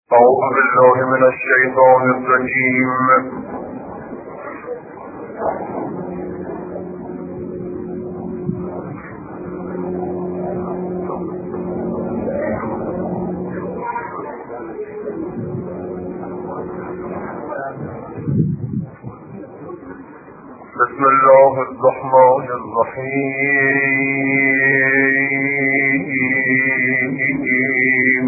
أعوذ بالله من الشيطان الرجيم. بسم الله الرحمن الرحيم.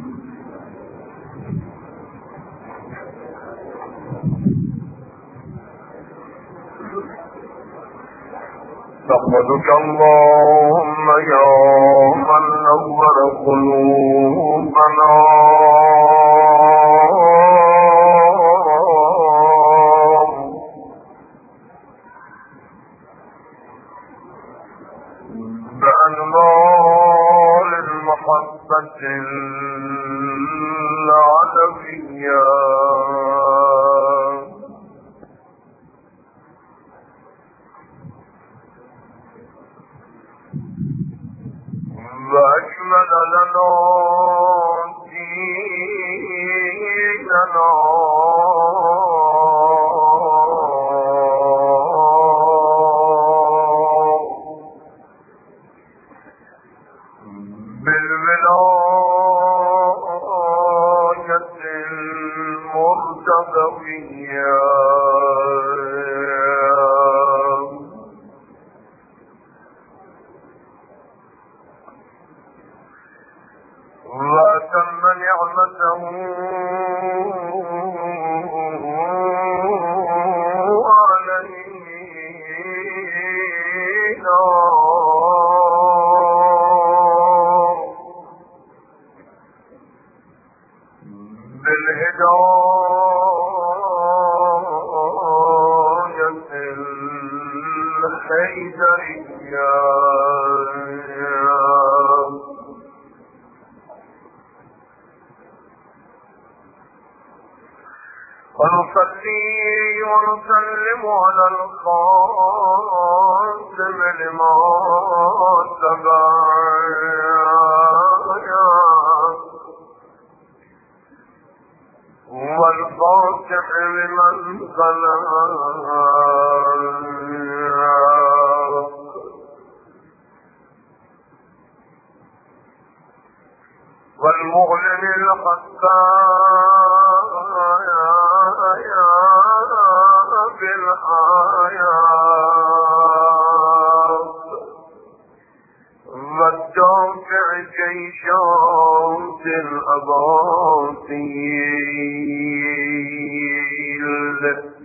نحمدك اللهم يا من نور قلوبنا بأنوار المحبة العلوية، وأكمل لنا ديننا بالولاية المرتضوية، وأتم نعمته علينا بالهداية الحيدرية، ونصلي ونسلم على الخاتم لما تبعنا والفاتح لمن خلق والمعلن الحسان بالآيات والدافع جيشات الأباطيل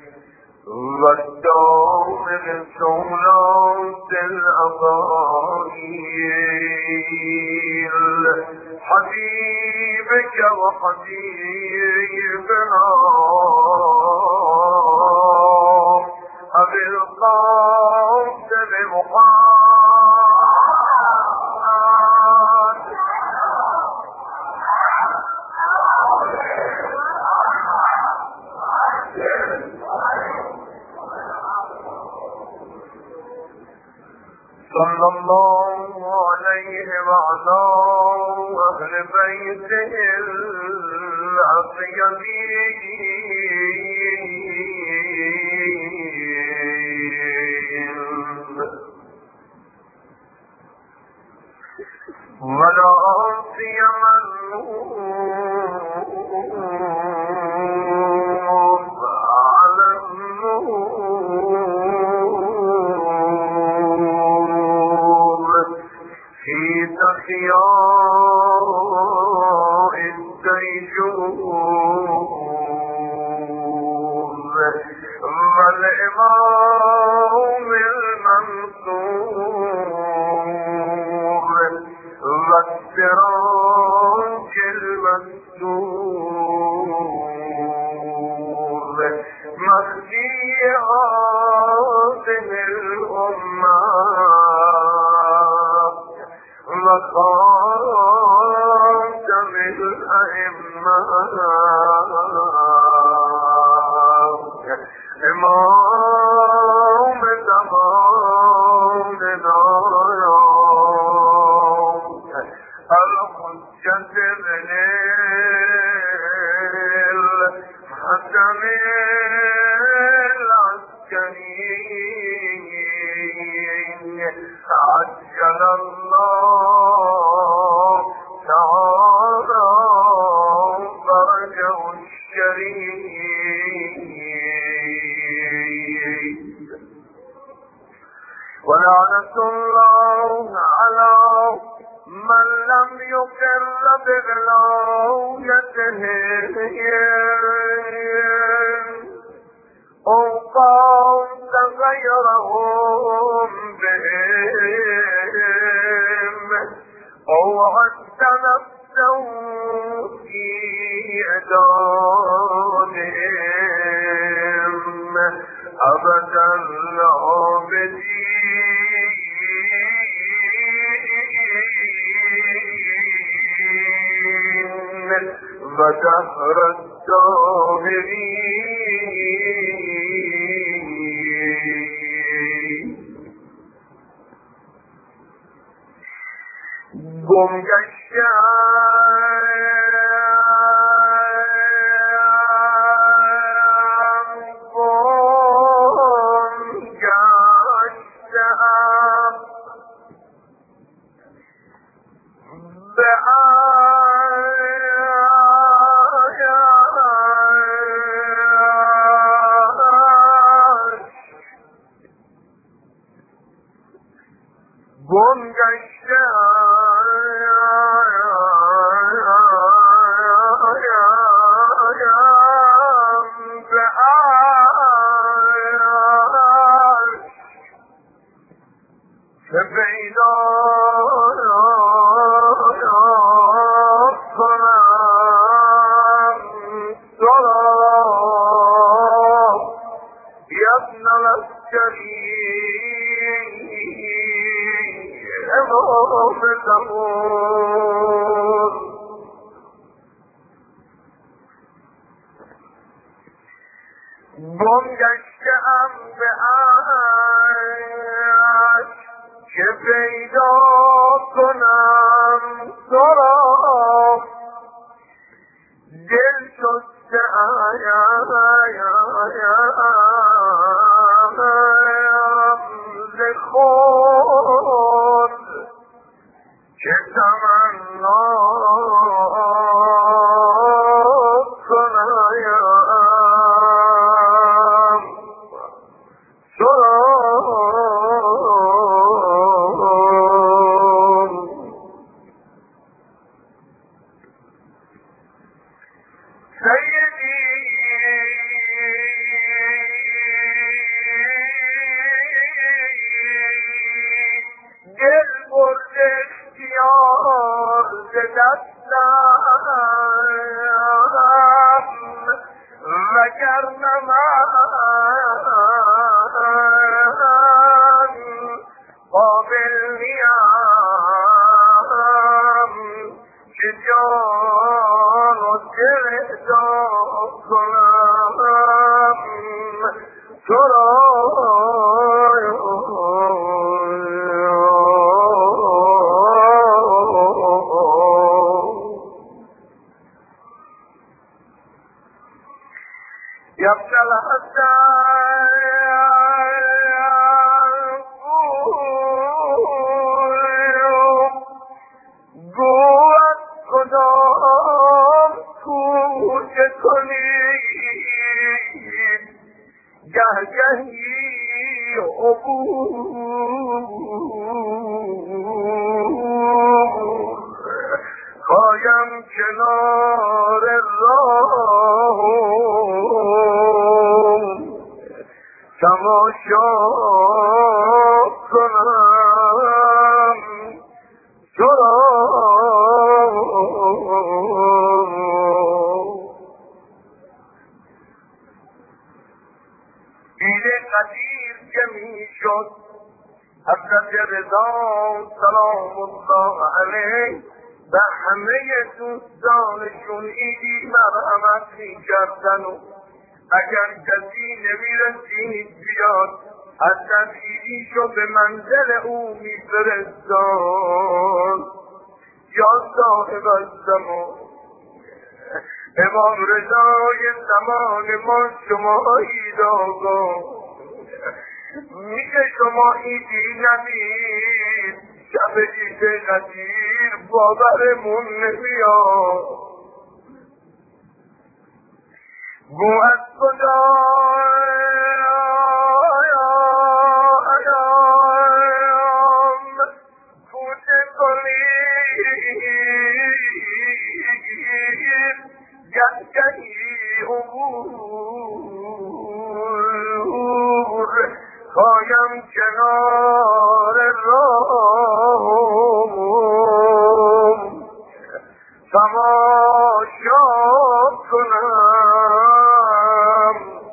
والدامغ سولات الأباطيل، حبيبك وحبيبنا أبي القاسم محمد صلى الله عليه وعلى أهل بيته الأطيبين، ولا سيما النور على النور في تحياء الديجور، والإمام المنصور والسراج المستور، مهدي هذه الأمة وخاتم الأئمة، إمام زماننا الحجة ابن الحسن العسكري عجل الله تعالى فرجه الشريف. ولعنة الله على من لم يقر بولايته أو قاس غيرهم بهم أو عد نفسه في إعدادهم أبدا العابدين ودهر الداهرين. گم گشتم به عشق که پیدا کنم تو را دل شسته ز خود که تمنا خوایم کنار راه تماشا کنم تو را عید قدیر که می شد حضرت رضا سلام الله علیه به همه دوستانشون عیدی مرحمت می کردن و اگر کسی نمیرسید بیاد حضرت عیدیشو به منزل او می فرستاد یا صاحب الزمان امام رضای زمان ما شمایید آقا، میشه شما ایدی ندید شب عید قدیر باورمون نمیاد. گو از کجا کوچه کنید گهگهی امور خوایم کنار راه تماشا کنم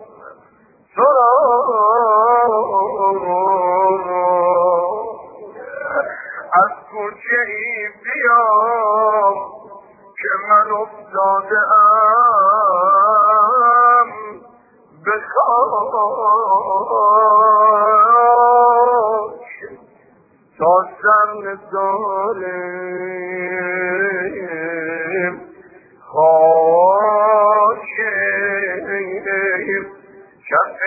از کوچه ای بیام که من افتاده ام به خاک تا سر ظالم خاک کف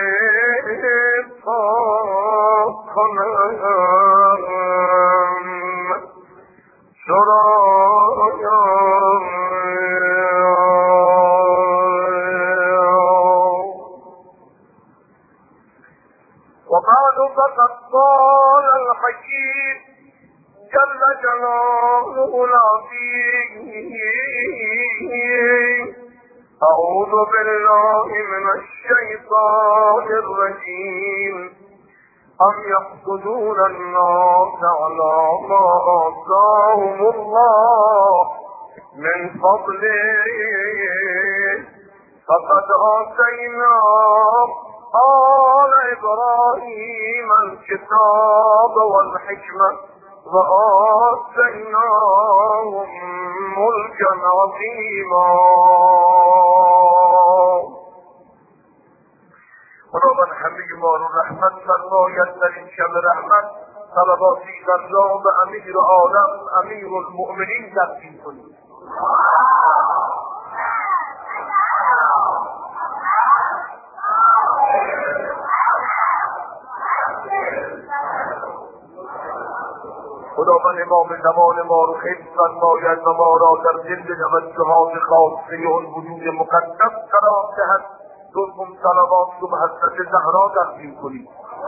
پاک کنم سرایم. وبعد فقد قال الحكيم جل جلاله العظيم أعوذ بالله من الشيطان الرجيم أم يحسدون الناس على ما آتاهم الله من فضله فقد آتينا آل إبراهيم الكتاب والحكمة وآتيناهم ملكا عظيما. خداوند همه ما رو رحمت فرماید در این شب رحمت. صلواتی بر جناب امیر عالم امیر المؤمنین تقدیم کنید. خداوند امام زمان ما رو حفظ فرماید و ما را در زنده توجهات خاصه آن وجود مقدس قرار دهد. دوم صلوات رو به حضرت زهرا تقدیم کنید.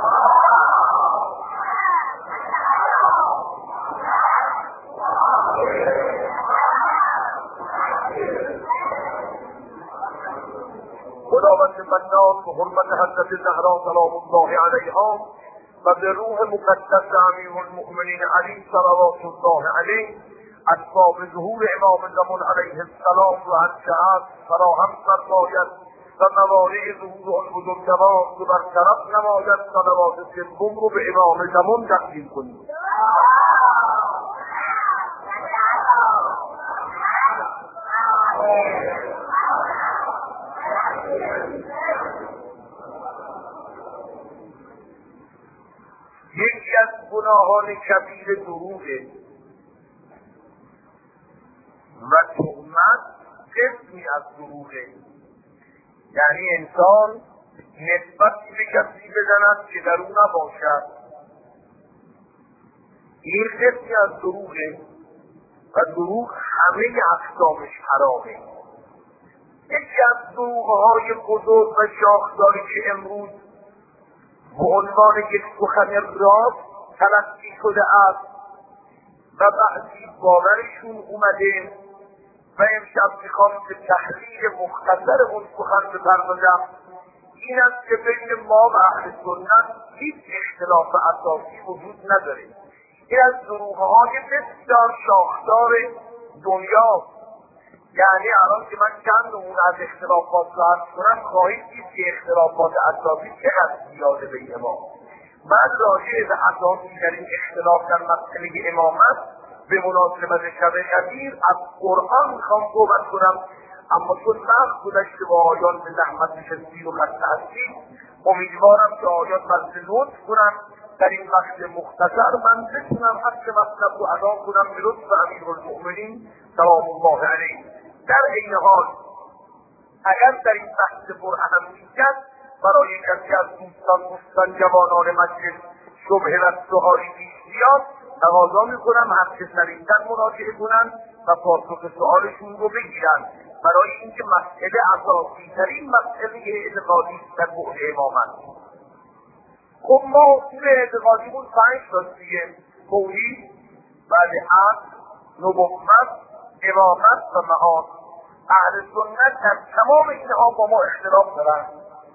خداوند منان به حرمت حضرت زهرا سلام الله علیها و به روح مقدس امیرالمؤمنین علی صلوات الله علیه اسباب ظهور امام زمان علیه السلام و هر جهت فراهم فرماید و موانع ظهور آن بزرگوار رو برطرف نماید. صلوات سوم رو به امام زمان تقدیم کنید. یکی از گناهان کبیر دروغه و تهمت قسمی از دروغه. یعنی انسان نسبتی به کسی بزند که در او نباشد. این قسمی از دروغه و دروغ همه اقسامش حرامه. یکی از دروغهای بزرگ و شاخداری که امروز به عنوان یک سخن راست تلقی شده است و بعضی باورشون اومده و امشب میخوام به تحلیل مختصر اون سخن بپردازم. این است که بین ما و اهل سنت هیچ اختلاف اساسی وجود نداره. این از دروغ‌های بسیار شاخدار دنیا. یعنی الان که من چند نمونه از اختلافات رو عرض کنم خواهید دید که اختلافات اساسی چقدر زیاده بین ما. من راجع به اساسی در این اختلاف در مسئله امامت به مناسبت شب قدیر از قرآن میخوام صحبت کنم، اما چون وقت گذشته با آیان به زحمت نشستید و خسته هستید امیدوارم که آیان بسته لطف کنم در این وقت مختصر من بتونم حق مطلب رو ادا کنم به لطف امیرالمؤمنین سلام الله علیه. در این حال اگر در این بحث پر اهمیت برای کسی از دوستان جوانان مجلس شبهه و سؤالی پیش بیاد، تقاضا میکنم هر چه سریعتر مراجعه کنند و پاسخ سؤالشون رو بگیرن، برای اینکه مسئله اساسی ترین مسئله اعتقادی در بعد امامت. خب ما اصول اعتقادیمون 5 تا دیگه: توحید، بعد عقل، نبوت، امامت و معاد. اهل سنت در تمام اینها با ما اختلاف دارن.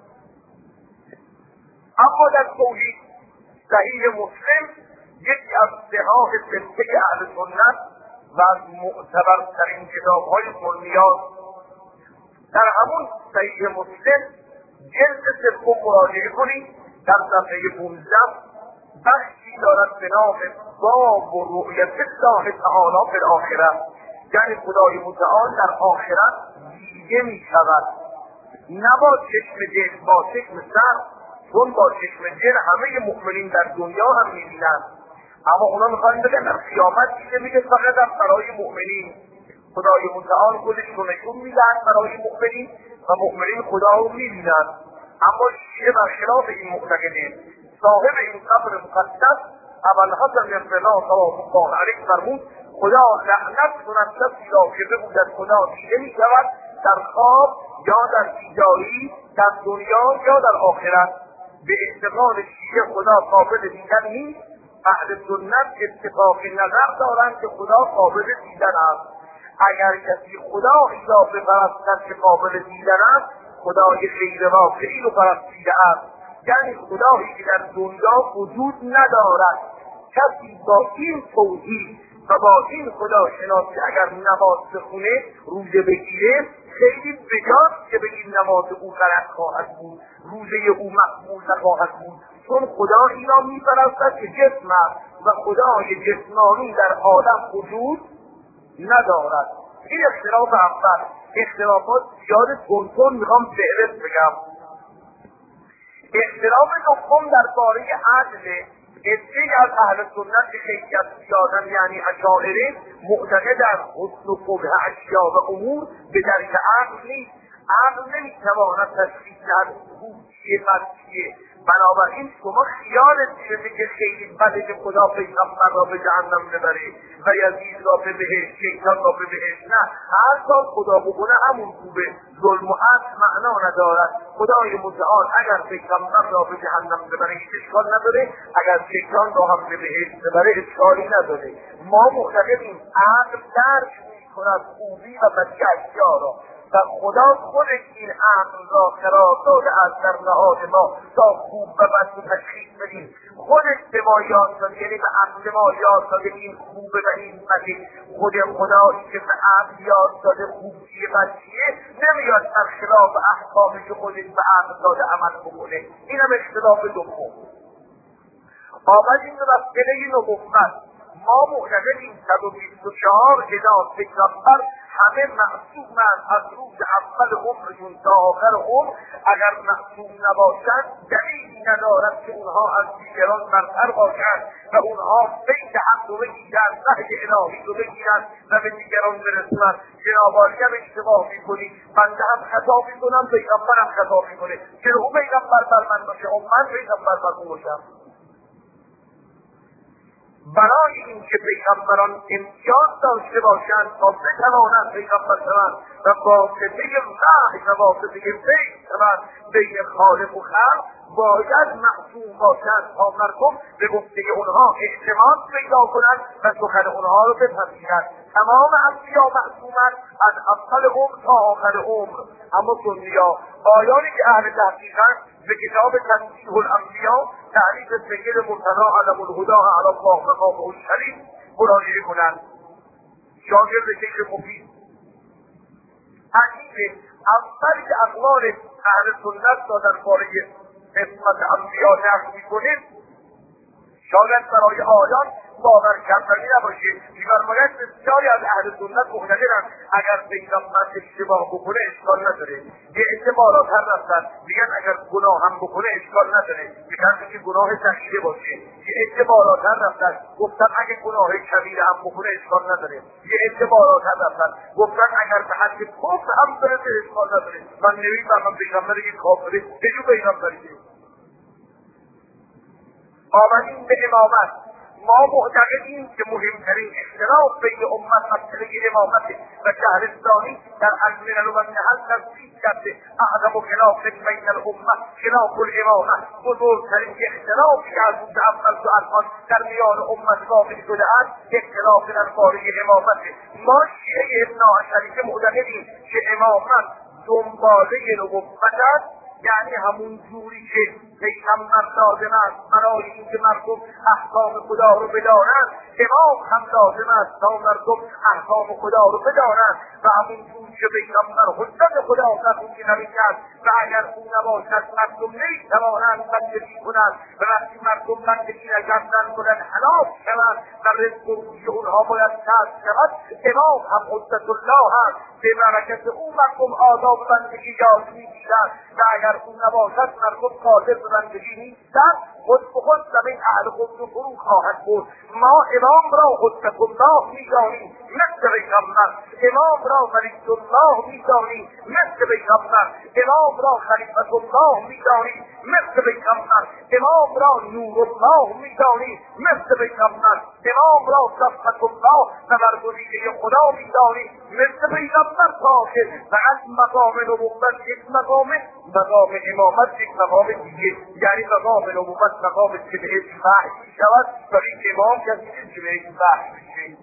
اما در توحید صحیح مسلم یکی از صحاح 6 اهل سنت و از معتبرترین کتاب‌های سنیات. در همون صحیح مسلم جلد 3 مراجعه کنید، در صفحه 15 بخشی دارد به نام باب و رؤیت الله تعالی فی الاخره، یعنی خدای متعال در آخرت دیده می شود، نه با چشم دل، با چشم سر، چون با چشم دل همه مؤمنین در دنیا هم می بینند، اما اونا میخوان بگن در قیامت دیده میگه فقط هم برای مؤمنین. خدای متعال خودش رو نشون میدهد برای مؤمنین و مؤمنین خدا رو میبینند. اما شیعه برخلاف این معتقده. صاحب این قبر مقدس ابوالحسن الرضا سلام الله علیه فرمود خدا لعنت کند کسی را که بگوید خدا دیده میشود در خواب یا در بیداری، در دنیا یا در آخرت. به اعتقاد شیعه خدا قابل دیدن نیست. اهل سنت اتفاق نظر دارند که خدا قابل دیدن است. اگر کسی خدایی را بپرستد که قابل دیدن است، خدای غیر واقعی رو پرستیده است، یعنی خدایی که در دنیا وجود ندارد. کسی با این توحید و با این خدا شناسی اگر نماز بخونه، روزه بگیره، خیلی بجاست که بگیم نماز او غلط خواهد بود، روزه او مقبول نخواهد بود، چون خدا اینا میپرستد که جسم است و خدای جسمانی در عالم وجود ندارد. این اختلاف اول. اختلافات زیاد تون میخوام فهرست بگم. اختلاف دوم درباره عدل. عده‌ای از اهل سنت که خیلی از زیادن، یعنی اشاعره، معتقد در حسن و قبح اشیا و امور به درک عقل نیست. عقل نمیتواند تشخیص دهد خوب چیه بد چیه. بنابراین شما خیالت شده که خیلی بده که خدا پیغمبر را به جهنم ببره و یزید را به بهشت، شیطان را به بهشت. نه، هر کار خدا بکنه همون خوبه. ظلم و عدل معنا ندارد. خدای متعال اگر پیغمبر را به جهنم ببره اشکال نداره، اگر شیطان را هم به بهشت ببره اشکالی نداره. ما معتقدیم عقل درک میکند خوبی و بدی اشیا را و خدا خودش این عقل را قرار داده است در نهاد ما تا خوب و بد رو تشخیص بدیم. خودش به ما یاد داده، یعنی به عقل ما یاد داده این خوبه و این بده. خود خدایی که به عقل یاد داده خوب چیه بد چیه، نمیاد در خلاف احکامی که خودش به عقل داده عمل بکنه. این هم اختلاف دوم. آمدیم به مسئله نبوت. ما معتقدیم 124 هزار پیغمبر همه معصومند از روز اول عمرشون تا آخر عمر. اگر معصوم نباشند دلیلی ندارد که اونها از دیگران برتر باشند و اونها بیت حق رو بگیرند، نهج الهی رو بگیرند و به دیگران برسونند. جناب عالی هم اشتباه میکنی، بنده هم خطا میکنم، پیغمبر هم خطا میکنه. چرا او پیغمبر بر من باشه و من پیغمبر بر او باشم؟ برای اینکه پیغمبران امتیاز داشته باشند تا بتوانند پیغمبر شوند و واسطه وحی و واسطه فیض شوند بین خالق و خلق، باید معصوم باشند تا مردم به گفته اونها اعتماد پیدا کنند و سخن اونها رو بپذیرند. تمام انبیا معصومند از اول عمر تا آخر عمر. اما سنی‌ها، آیانی که اهل تحقیقند، به کتاب تنزیه الانبیا تعریف سید مرتضی علم الهدی علی الله مقامه الشریف مراجعه کنند. شاگرد شیخ مفید عجیبه، اول که اقوال اهل سنت را درباره عصمت انبیا نقل می‌کنیم، شاید برای آیان باور کردنی نباشه. می‌فرماید بسیاری از اهل سنت معتقدند اگر پیغمبر اشتباه بکنه اشکال نداره. یه عده بالاتر رفتن میگن اگر گناه هم بکنه اشکال نداره، میگن که گناه تشریع باشه. یه عده بالاتر رفتن گفتن اگه گناه کبیره هم بکنه اشکال نداره. یه عده بالاتر رفتن گفتن اگر به حد کفر هم برسه اشکال نداره. من نمی‌فهمم پیغمبر یک کافره چجور پیغمبریه. آمدیم به امامت. ما معتقدیم که مهمترین اختلاف بین امت مسئله امامت و شهرستانی در الملل و النحل تصدیق کرده. اعظم خلاف بین الامه خلاف الامامه. بزرگترین اختلافی که از روز اول تا الان در میان امت واقع شده است اختلاف درباره امامت. ما شیعه اثناعشریه معتقدیم که امامت دنباله نبوت است، یعنی همون جوری که پیغمبر لازم است برای اینکه مردم احکام خدا رو بدانند، امام هم لازم است تا مردم احکام خدا رو بدانند و همون جوری که پیغمبر حجت خدا تقوی نبی کرد و اگر او نباشد مردم نمیتوانند بندگی کنند و وقتی مردم بندگی نکردند کنند هلاک شوند و رزق و روزی اونها باید کسب شود. امام هم حجت الله هست، به برکت او مردم آداب بندگی یاد میگیرند و اگر او نباشد مردم قادر به بندگی نیستند. خود به خود زمین اهل خود رو فرو خواهد برد. ما امام را حجت الله میدانیم مثل پیغمبر، امام را ولی الله میدانیم مثل پیغمبر، امام را خلیفت الله میدانیم مثل پیغمبر، امام را نور الله میدانیم مثل پیغمبر، امام را صفحت الله و برگزیده خدا میدانیم مثل پیغمبر. تاکه فقط مقام نبوت یک مقامه، مقام امامت یک مقام دیگه، یعنی مقام نبوت مقام که به هیچ وحی میشود و این امام کسی که به هیچ وحی میشه.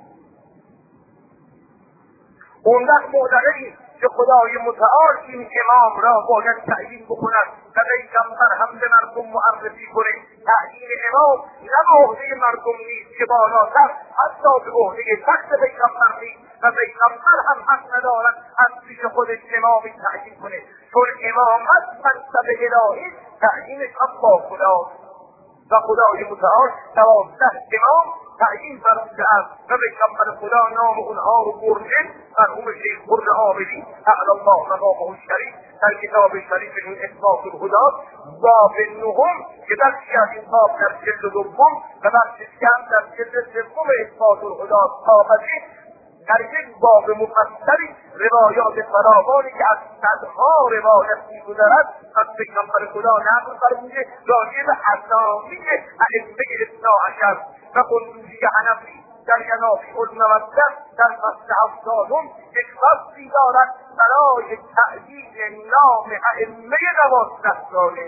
اون وقت معتقدیم که خدای متعال این امام را باید تعیین بکند و پیغمبر هم به مردم معرفی کنه. تعیین امام نه به عهده مردم نیست که بالاتر حتی به عهده تخت پیغمبر نیست و پیغمبر هم حق ندارد از پیش خودش امامی تعیین کنه، چون امامت منصب الهی تعیینش هم با خداست و خدای متعال 12 امام تعیین فرموده است و پیغمبر خدا نام اونها رو برده. مرحوم شیخ برد عابدی اعلی الله مقامه الشریف در کتاب شریف این اثبات الهدی باب 9 که بخشی از این باب در جلد دوم و بخشی کم در جلد سوم اثبات الهدی آمده در یک باب مفصلی روایات فراوانی که از صدها روایت می‌گذرد از پیغمبر خدا نقل فرموده راجع به اسامی ائمه اثناعشر و قندوزی حنفی در ینافع المودة در فصل 70 یک فصلی دارد برای تعیین نام ائمه 12 ساله.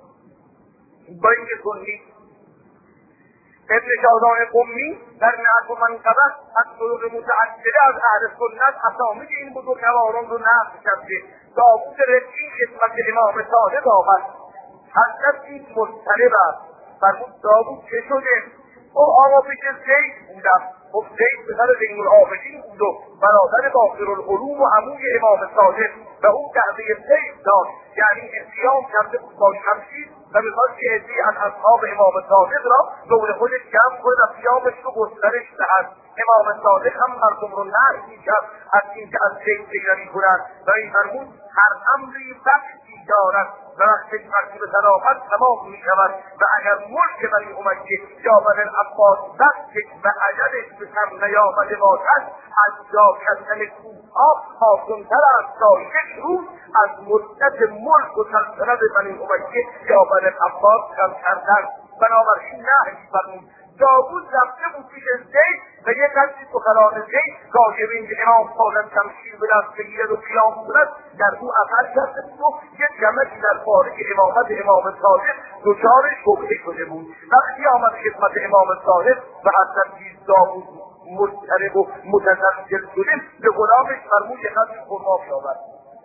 با این کنید ابن شاهدان قمی در نعت و منقبه از طرق متعدده از اهل سنت اسامی این بزرگواران رو نقل کرده. داوود رقی خدمت امام صادق آمد، حضرت این مضطرب است. فرمود داوود چه شده؟ او آقا پیش زید بودم. خب زید پسر زین العابدین بود و برادر باقر العلوم و عموی امام صادق و او دعوه زید داشت، یعنی احتیام کرده بود با شمشیر و میخواست که عده‌ای از اصحاب امام صادق را دور خودش جمع کنه و قیامش رو گسترش دهد. امام صادق هم مردم رو نهی میکرد از اینکه از زید پیروی کنند و این فرمود هر امری وقتی دارد و وقتی به صداقت تمام میشود و اگر ملک بنی امیه یا بنی العباس وقتی و اجلش به سر نیامده باشد از جا کردن کوهها آسان‌تر است تا یک روز از مدت ملک و سلطنت بنی امیه یا بنی العباس کم کردن. بنابراین نهی فرمود. داوود رفته بود پیش زید و یک کسی سخنان زید راجب این امام باید شمشیر به دست بگیرد و قیام کند در او اثر کرده بود و یک جمعی در باره امامت امام صادق دچار شبهه شده بود. وقتی آمد خدمت امام صادق و حضرت داوود مضطرب و متزلزل شده به غلامش فرمود یک کسی خرما بیاورد.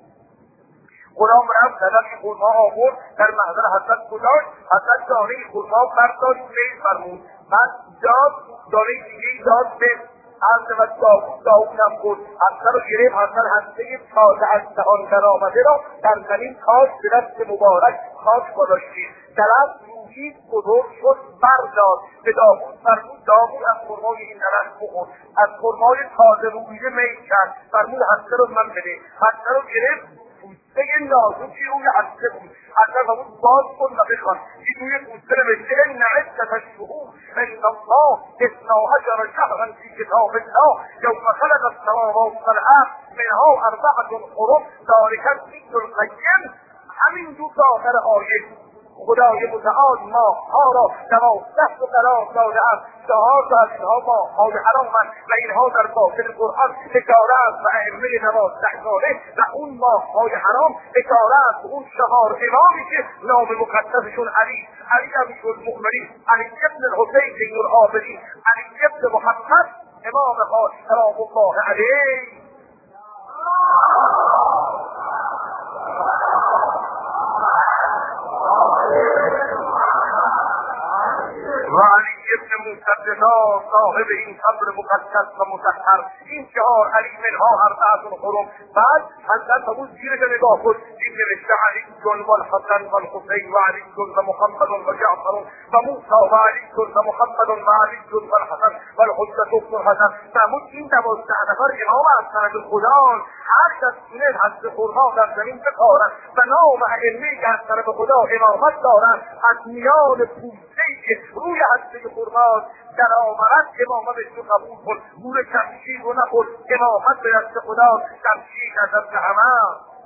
غلام رفت صدقی خرما آورد در محضر حضرت گذاشت. حضرت دانه خرما برداشت میل فرمود، بعد داد دانه دیگه داد به عرض و داود هم بود حسن رو گرفت. حسن هسته تازه از دهان در آمده را در زمین کاش به دست مبارک خاک گذاشتید. طرف روحی بزرگ شد برداد به داود فرمود داود از خرمای این درخت بخور. از خرمای تازه رویده میل کرد. فرمود هسته رو من بده. هسته رو گرفت. پوسته نازکی روی هسته بود. هسته فرمود باز کن و بخوان. این روی پوسته نوشته ان عدة الشهور عند الله 12 شهرا فی کتاب الله یوم خلق السماوات والارض منها 4 حرم ذلک الدین القیم. همین دو آخر آیه خدای متعال ماه‌ها را 12 قرار داده است. 4 تا ماه‌های حرام‌اند و اینها در باطن قرآن اشاره است و ائمه 12 ساله و اون ماه‌های حرام اشاره است به اون 4 امامی که نام مقدسشون علی امیرالمؤمنین، علی ابن الحسین زین العابدین، علی ابن محمد امام خاص سلام الله علیه و علی ابن موسی صاحب این قبر مقدس و مطهر. این 4 علی منها 4 حرم. بعد حضرت ابو زیر که نگاه کن این نوشته علی و الحسن و الحسین و علی و محمد و جعفر و موسی و علی و محمد و علی و الحسن و الحجة ابن الحسن. فرمود این 12 نفر امام از سند خدا هر کس تونست حضرت خرما در زمین بکارن و نام ائمه که از سند خدا امامت دارن از میان پوسته‌ای که روی حضرت خرما در آمد امامتش رو قبول کن. گور کمشید رو نخور. امامت به دست خدا کمشید از دست همه.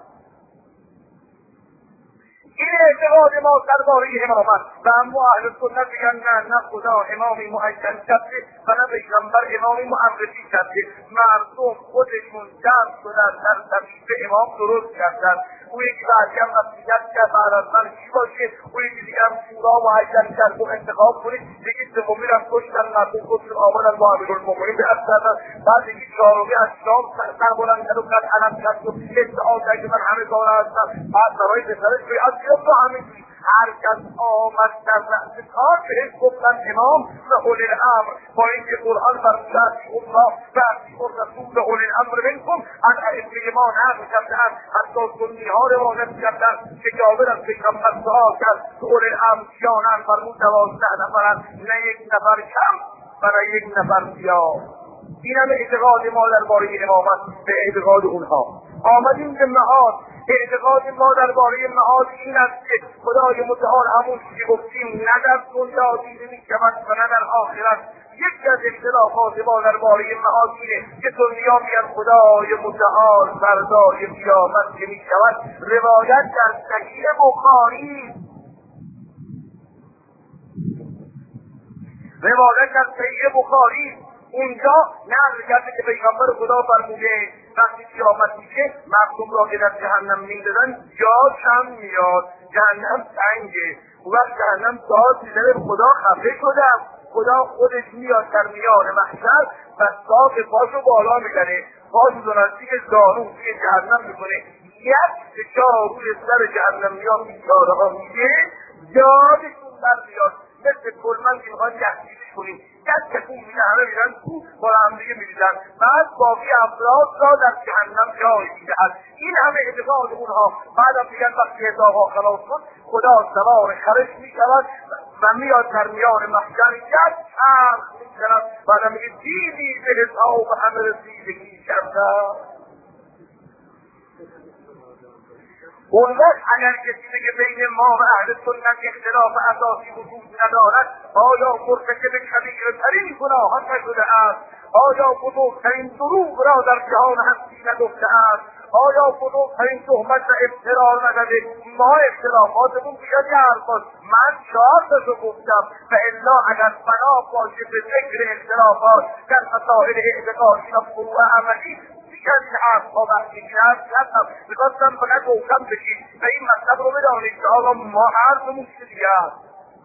این اعتقاد ما درباره امامت و اما اهل سنت میگن نه خدا امامی معین کرده و نه پیغمبر امامی معرفی کرده. مردم خودشون جمع شدن در طریق امام درست کردن. او یکی بعدی هم نصیحت کرد بعد از من چی باشه، او یکی دیگه هم شورا معین کرد و انتخاب کنید. یکی سومی هم کشتن مردم کشتن آمدن با امیرالمؤمنین به دست کردن. بعد یکی چهارمی از شام سر بلند کرد و قد علم کرد و ادعا کرد که من همه کاره هستم. بعد برای پسرش بیعت کرد و همه هر کس آمد در رأس کار بهش گفتن امام و اولی الامر. با اینکه قرآن فرموده است الله و اطیعوا الرسول اولی الامر منکم از ائمه ما نقل کرده‌اند. حتی سنی‌ها روایت کردند که جابر از پیغمبر سؤال کرد که اولی الامر کیانند؟ فرمود 12 نفرند، نه یک نفر کم و نه یک نفر زیاد. این هم اعتقاد ما درباره امامت به اعتقاد اونها. آمدیم به معاد. اعتقاد ما درباره معاد این است که خدای متعال همون که گفتیم نه در دنیا دیده می‌شود و نه در آخرت. یکی از اختلافات ما درباره معاد اینه که دنیا میگن خدای متعال فردای قیامت که می‌شود. روایت در صحیح بخاری اونجا نقل کرده که پیغمبر خدا فرموده وقتی قیامت میشه مردم را که در جهنم میندازن جا کم میاد، جهنم تنگه. و وقت جهنم داد میزنه خدا خفه شدم. خدا خودش میاد در میان محشر و ساق پاشو بالا میزنه، پاشو دو نزدیک زانو توی جهنم میکنه. یک فشار روی سر جهنم میاد بیچاره ها میگه جادشون بر میاد. مثل کلمن که میخواد یحکیزش کنیم یک کسون میگه همه میرن تو با هم دیگه میریزن. بعد باقی افراد را در جهنم جای میدهد. این همه اعتقاد اونها. بعد هم میگن وقتی حسابها خلاص شد خدا سوار خرش میشود و میاد در میان محشر یک چرخ میزند. بعد هم میگه دیدی به حساب همه رسیدگی کرده. اون وقت اگر کسی بگه بین ما و اهل سنت اختلاف اساسی وجود ندارد، آیا مرتکب کبیرترین گناهان نشده است؟ آیا بزرگترین دروغ را در جهان هستی نگفته است؟ آیا بزرگترین تهمت و افترا نزده؟ ما اختلافاتمون بیاد حرفاست. من 4 تاشو گفتم و الا اگر بنا باشه به ذکر اختلافات در مسائل اعتقادی و فروع عملی این حرف ها وقتی کرد کردم میخواستم فقط روشن بشید و این مطلب رو بدانید که آقا ما حرفمون چه دیگه است.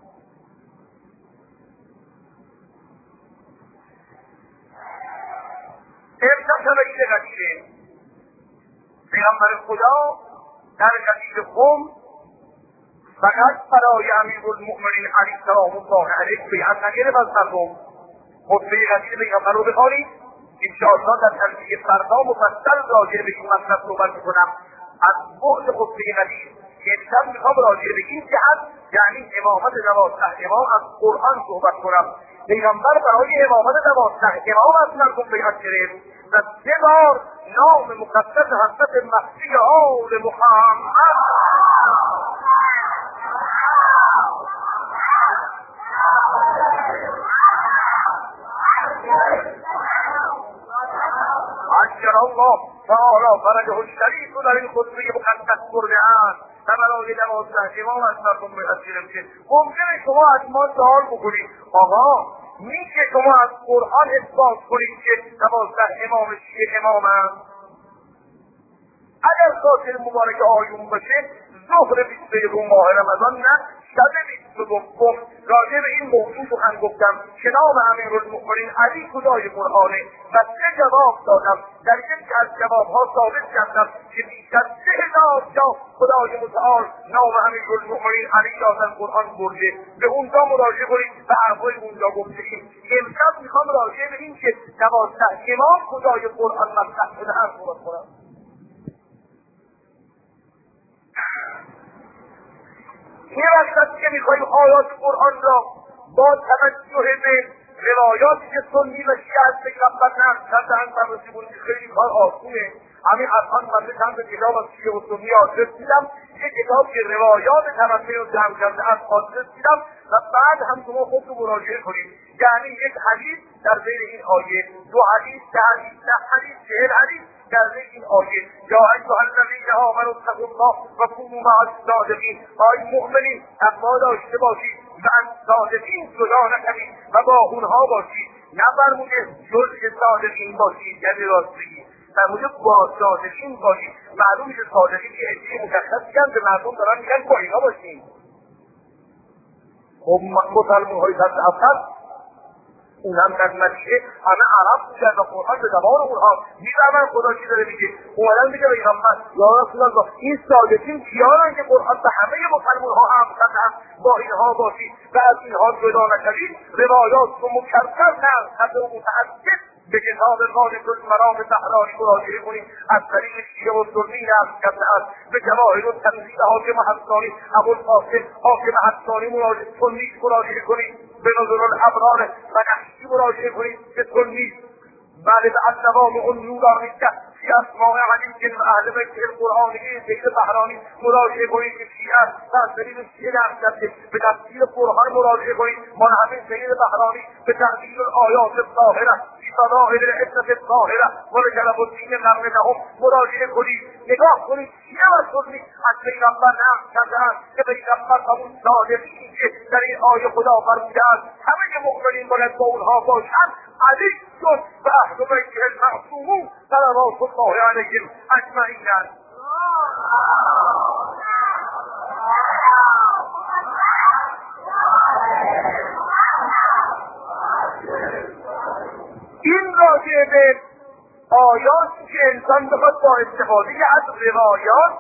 ارتکب این قضیه پیغمبر خدا در قضیه خم فقط برای امیرالمؤمنین علیه سلام الله علیه بیعت نگرفت از مردم. خطبه قضیه پیغمبر رو بخوانید انشاءالله در جلسه فردا مفصل راجع به این مطلب صحبت میکنم. از بعد خطبه قدیر امشب میخوام راجع به این جهت یعنی امامت 12 امام از قرآن صحبت کنم. پیغمبر برای امامت 12 امام از مردم بیعت گرفت و 3 بار نام مقدس حضرت مهدی آل محمد عجل الله تعالی فرجه الشریف در این خطبه مقدس برده‌اند و برای 12 امام از مردم بیعت گرفته. ممکنه شما از ما سوال بکنید آقا میشه شما از قرآن اثبات کنید که 12 امام چیه امامند؟ اگر خاطر مبارک آیون باشه ظهر 21 ماه رمضان نه شب 22 راجع به این موضوع سخن گفتم که نام امیرالمؤمنین علی خدای قرآنه و 3 جواب دادم. در یکی از جوابها ثابت کردم که بیش از 3000 جا خدای متعال نام امیرالمؤمنین علی را در قرآن برده. به اونجا مراجعه کنید و حرفای اونجا گفتیم. امشب میخوام راجع به این که 12 امام خدای قرآن مطرح شده هست صحبت کنم. این وقت که میخوایم آیات قرآن را با توجه به روایاتی که سنی و شیعه از پیغمبر نقل کرده‌اند بررسی خیلی کار آسونه. همین الان من چند کتاب از شیعه و سنی آدرس دیدم، یک کتاب که روایات تمثیل رو جمع کرده از آدرس دیدم و بعد هم شما خود رو مراجعه کنید. یعنی یک حدیث در بین این آیه، 2 حدیث، 3 حدیث، 10 حدیث، 40 حدیث در بین این آیه. یا ایها الذین آمنوا اتقوا الله و کونوا مع الصادقین. ای مؤمنین تقوا داشته باشید و از صادقین جدا نکنید و با اونها باشید. نفرموده جزء صادقین باشید یعنی راست بگید، فرموده با صادقین باشید. معلومه که صادقین یه عده مشخصی هم به مردم دارن میگن با اینا باشید. خب مسلمان‌های سطح اول اونم در مدینه همه عرب بودن و قرآن به زبان اونها میفهمن خدا چی داره میگه. اومدن میگه پیغمبر یا رسول الله این صادقین کیانن که قرآن به همه مسلمان‌ها هم کردن با اینها باشید و از اینها جدا نشوید. روایات رو مکرر نقل کرده و متعدد به کتاب غالب المرام بهرانی مراجعه کنید. از طریق شیعه و سنی نقل کرده است. به جواهر التنزیل حاکم حسانی ابوالقاسم حاکم حسانی مراجعه کنید. به نظر الابرار و نحشی مراجعه کنید که سنی. بعد به النوام النورانیه فی اسماء علی و اهل بیت القرآنی سید بهرانی مراجعه کنید که شیعه از طریق شیعه نقل کرده. به تفسیر قرآن مراجعه کنید. ما همین سید بهرانی به تحلیل آیات الظاهره فی فضائل العزة الظاهره و به جلب الدین قرن نهم مراجعه کنید. نگاه کنید شیعه و سنی از پیغمبر نقل کرده‌اند که پیغمبر همون صادقی که در این آیه خدا فرموده است همه مؤمنین باید با اونها باشند علی شد و اهل بیته المعصومون صلوات الله علیهم اجمعین. این راجع به آیاتی که انسان بخواد با استفاده از روایات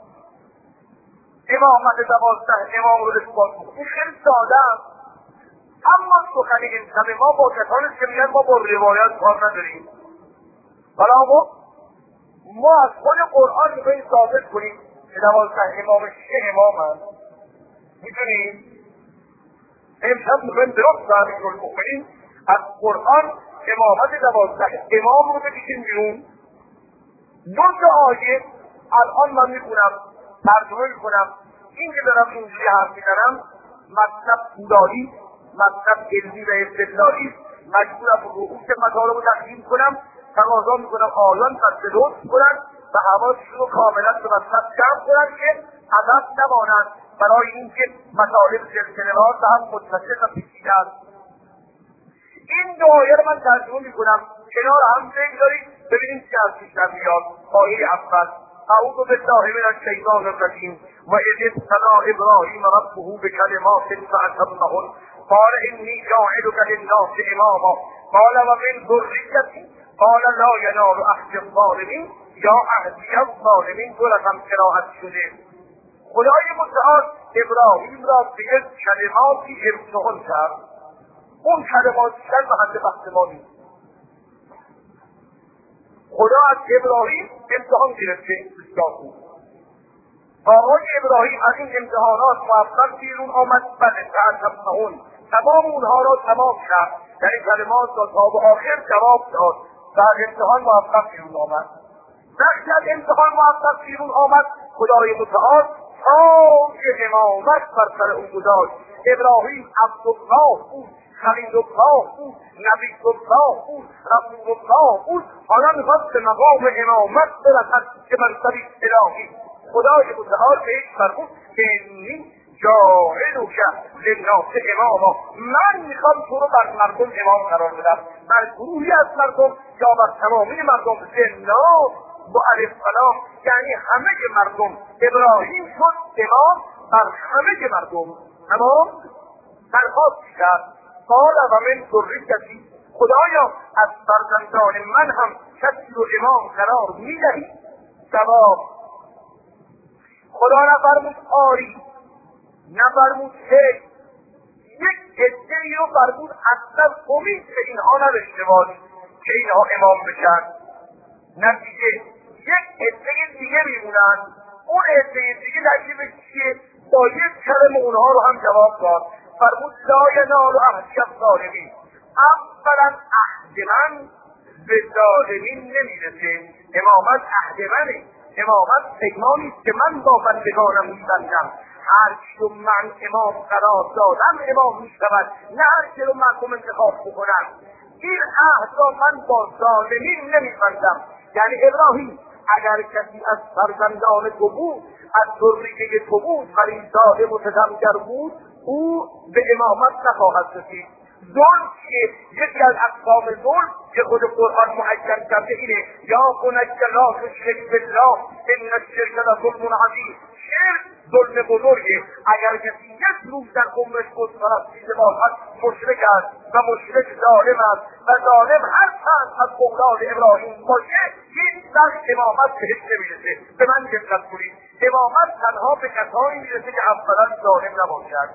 امامت 12 امام رو اثبات کنه. این خیلی ساده است. اما سخن امشب ما با کسانی که میگن ما با روایات کار نداریم. حالا ما از خود قرآن میخواییم ثابت کنیم که 12 امام چه امامند. میدونیم امشب میخواییم درست امیرالمؤمنین از قرآن امامت 12 امام رو بکشیم بیرون. 2 آیه الان من میخونم ترجمه میکنم. این که دارم اینجوری حرف میزنم مطلب بودایی، مطلب علمی و استدلالی، مجبورم رؤوس مطالب رو تقدیم کنم. تقاضا میکنم آیان پس درست کنن و حواسشون رو کاملا به مطلب جمع کنن که عقب نمانند برای اینکه مطالب سلسله‌وار به هم متصل و پیچیده است. این 2 آیه رو من ترجمه میکنم. کنار هم بگذارید ببینیم چه از پیش در میاد. آیه اول اعوذ بالله من الشیطان الرجیم و اذ ابتلی ابراهیم ربه بکلمات فاتمهن قال انی جاعلک للناس اماما قال ومن ذریتی قال لا ینال عهد الظالمین یا عهدی الظالمین. 2 رقم قرائت شده. خدای متعال ابراهیم را به یک کلماتی امتحان کرد. اون کلمات در محل بحث ما نیست. خدا از ابراهیم امتحان گرفته بسیار خوب. آقای ابراهیم از این امتحانات موفق بیرون آمد. بعد تمام اونها را تمام کرد، یعنی کلمات را تا به آخر جواب داد و از امتحان موفق بیرون آمد. وقتی از امتحان موفق بیرون آمد، خدای متعال تاج امامت بر سر او گذاشت. ابراهیم عبدالله بود، خلیل الله بود، نبی الله بود، رسول الله بود. حالا میخواد به مقام امامت برسد که منصبی الهی. خدای متعال بهش فرمود انی جاعلک للناس اماما، من میخوام تو رو بر مردم امام قرار بدم، بر گروهی از مردم یا بر تمامی مردم. للناس با الف سلام یعنی همه مردم. ابراهیم شد امام بر همه مردم. تمام درخواست کرد قال و من ذریتی، خدایا از فرزندان من هم کسی رو امام قرار میدهی؟ جواب خدا نفرمود آری، نفرمود هی، یک عده‌ای رو فرمود اصلا امید به اینها نداشته باش که اینها امام بشن. نتیجه یک عده دیگه میمونن. اون عده دیگه تکلیفش چیه؟ با یک کلمه اونها رو هم جواب داد. فرمود لا ینال عهد الظالمین، اولا عهد من به ظالمین نمیرسه. امامت عهد منه، امامت پیمانی که من با بندگانم میبندم. هر کی رو من امام قرار دادم امام میشود، نه هر کی رو مردم انتخاب بکنم. این عهد را من با ظالمین نمیبندم. یعنی ابراهیم اگر کسی از فرزندان تو بود، از ذریه تو بود، فریضای متکمگر بود، او به امامت نخواهد رسید. ظلم چیه؟ یکی از اقسام ظلم که خود قرآن معین کرده اینه یا بنی لا تشرک بالله ان الشرک لظلم عظیم. شرک ظلم بزرگه. اگر کسی یک روز در عمرش بتپرستی باشد مشرک است و مشرک ظالم است و ظالم هر چند از اولاد ابراهیم باشه هیچ وقت امامت بهش نمیرسه. به من دقت کنید، امامت تنها به کسانی میرسه که اولا ظالم نباشد.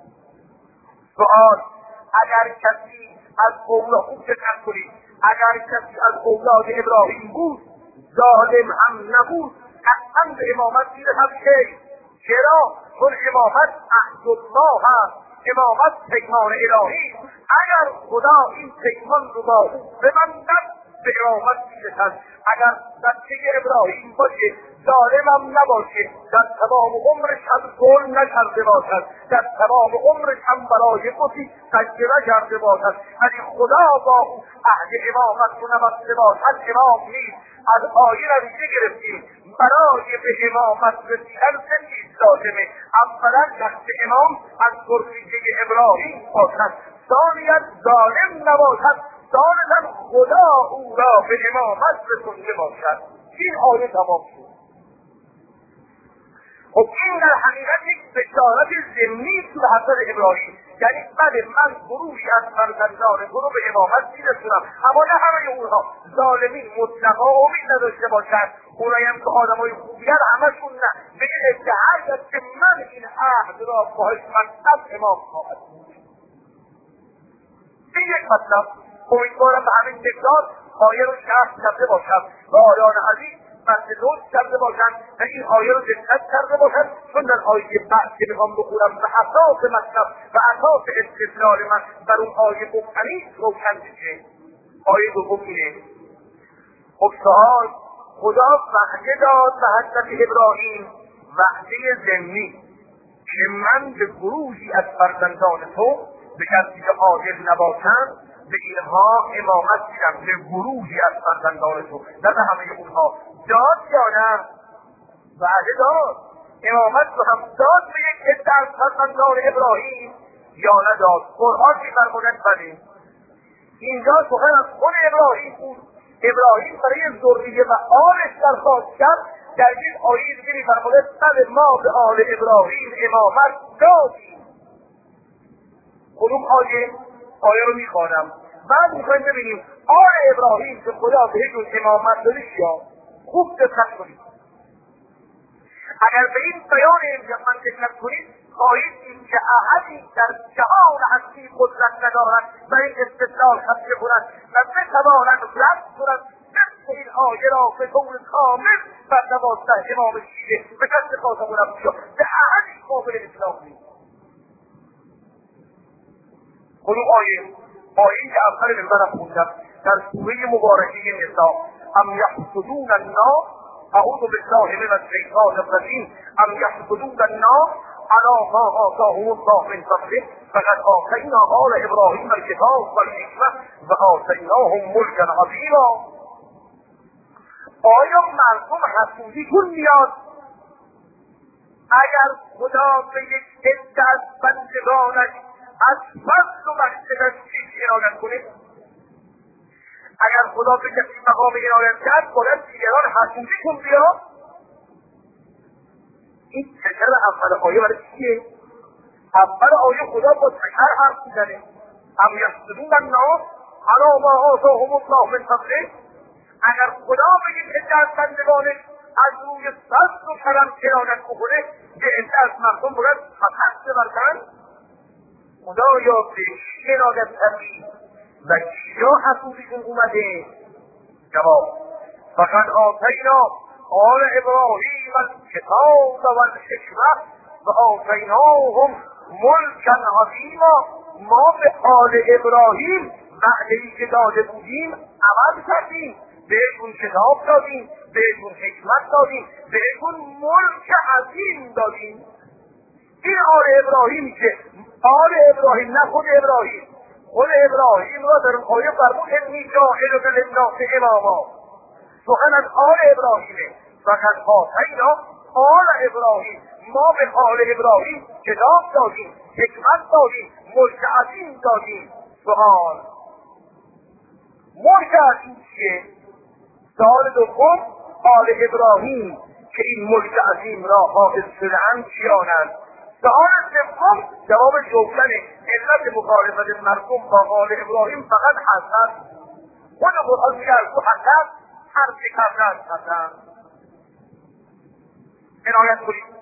سؤال اگر کسی از اولاد خوب دقت کنید، اگر کسی از اولاد ابراهیم بود ظالم هم نبود قطعا به امامت میرسد. چرا؟ چون امامت عهد الله هست، امامت پیمان الهی. اگر خدا این پیمان رو با او ببندد به امامت میرسد. اگر بچه ابراهیم باشه ظالم هم نباشه، در تمام عمرش هم ظلم نکرده باشد، در تمام عمرش هم برای بتی سجده نکرده باشد، ولی خدا با او عهد امامت رو نبسته باشد امام نیست. از آیه نتیجه گرفتیم برای به امامت رسیدن سه چیز لازمه. اولا شخص امام از ذریه ابراهیم باشد، ثانیا ظالم نباشد، ثالثا خدا او را به امامت رسونده باشد. این آیه تمام شد. خب این در حقیقت یک بشارت ضمنی است به حضرت ابراهیم. یعنی بله من گروهی از فرزندان گروه به امامت میرسونم، اما نه همه اونها. ظالمین مطلقا امید نداشته باشند، اونایی هم که آدمای خوبی همشون نه. به این ادعا که من این عهد را باهاش بستم امام خواهد بود. این یک مطلب. امیدوارم به همین مقدار آیه رو شرح کرده باشم و آیان عزیز مطلوب کرده باشند و این آیه رو دقت کرده باشند، چون در آیه بعد که میخوام بخونم به اساس مطلب و اساس استدلال من بر اون آیه مبتنی روشن بشه. آیه دوم اینه. خب سوال خدا وعده داد به حضرت ابراهیم، وعده ضمنی که من به گروهی از فرزندان تو به کسی که عاجز نباشند به اینها امامت میدم، به گروهی از فرزندان تو، نه به همه اونها. داد یا نه؟ وعده داد. امامت رو هم داد به یک عده از فرزندان ابراهیم یا نداد؟ قرآن که فرمودن بله. اینجا سخن از خود ابراهیم بود. ابراهیم برای ذریه و آلش درخواست کرد. در این آیه دیگه میفرماید بله ما به آل ابراهیم امامت دادیم. کدوم آیه رو میخوانم. بعد میخوایم ببینیم آل ابراهیم که خدا بهشون امامت داده یا خوب دقت کنید. اگر به این بیان من دقت کنید خواهید این که احدی در جهان هستی قدرت ندارد و این استدلال خطه کند و بتواند رد کند این آیه را به طور کامل بر 12 امام شیعه به کسب خاتم الانبیا به احدی قابل اطلاق نیست. خود آیه‌ای که اول منبرم خوندم در سوره مبارکه نساء، ام یحسدون الناس، اعوذ بالله من الشیطان الرجیم، ام یحسدون الناس علی ما آتاهم الله من فضله فقد آتینا آل ابراهیم الکتاب والحکمة وآتیناهم ملکا عظیما. آیا مردم حسودیتون میاد اگر خدا به یک عده از بندگانش از فضل و بخشش چیزی عنایت کنه؟ اگر خدا به کسی مقام عنایت کرد باید دیگران حسودیتون بیاد؟ این تکر اول آیه برای چیه؟ اول آیه خدا با تکر حرف میزنه. ام یحسدون الناس علی ما آتاهم الله من فضله. اگر خدا به یک عده از بندگانش از روی فضل و کرم عنایت بکنه که عده از مردم باید حسد ببرند؟ خدایا به چی عنایت کردی و کیا حسودیتون اومده؟ جواب: فقد آتینا آل ابراهیم الکتاب والحکمة وآتیناهم ملکا عظیما. ما به آل ابراهیم وعده‌ای که داده بودیم عمل کردیم، بهشون کتاب دادیم، بهشون حکمت دادیم، بهشون ملک عظیم دادیم. این آل ابراهیمی که آل ابراهیم نه خود ابراهیم، خود ابراهیم را در آیه فرمود انی جاعلک للناس اماما، سخن از آل ابراهیمه. فقط آتینا آل ابراهیم، ما به آل ابراهیم کتاب دادیم، حکمت دادیم، ملک عظیم دادیم. سؤال: ملک عظیم چیه؟ سؤال دوم: آل ابراهیم که این ملک عظیم را حافظ شده‌اند کیانند؟ سؤال سوم جواب جوشنه. علت مخالفت مردم با آل ابراهیم فقط حسد. خود قرآن میگه از او حسد حرف کردن حسد. عنایت کنید.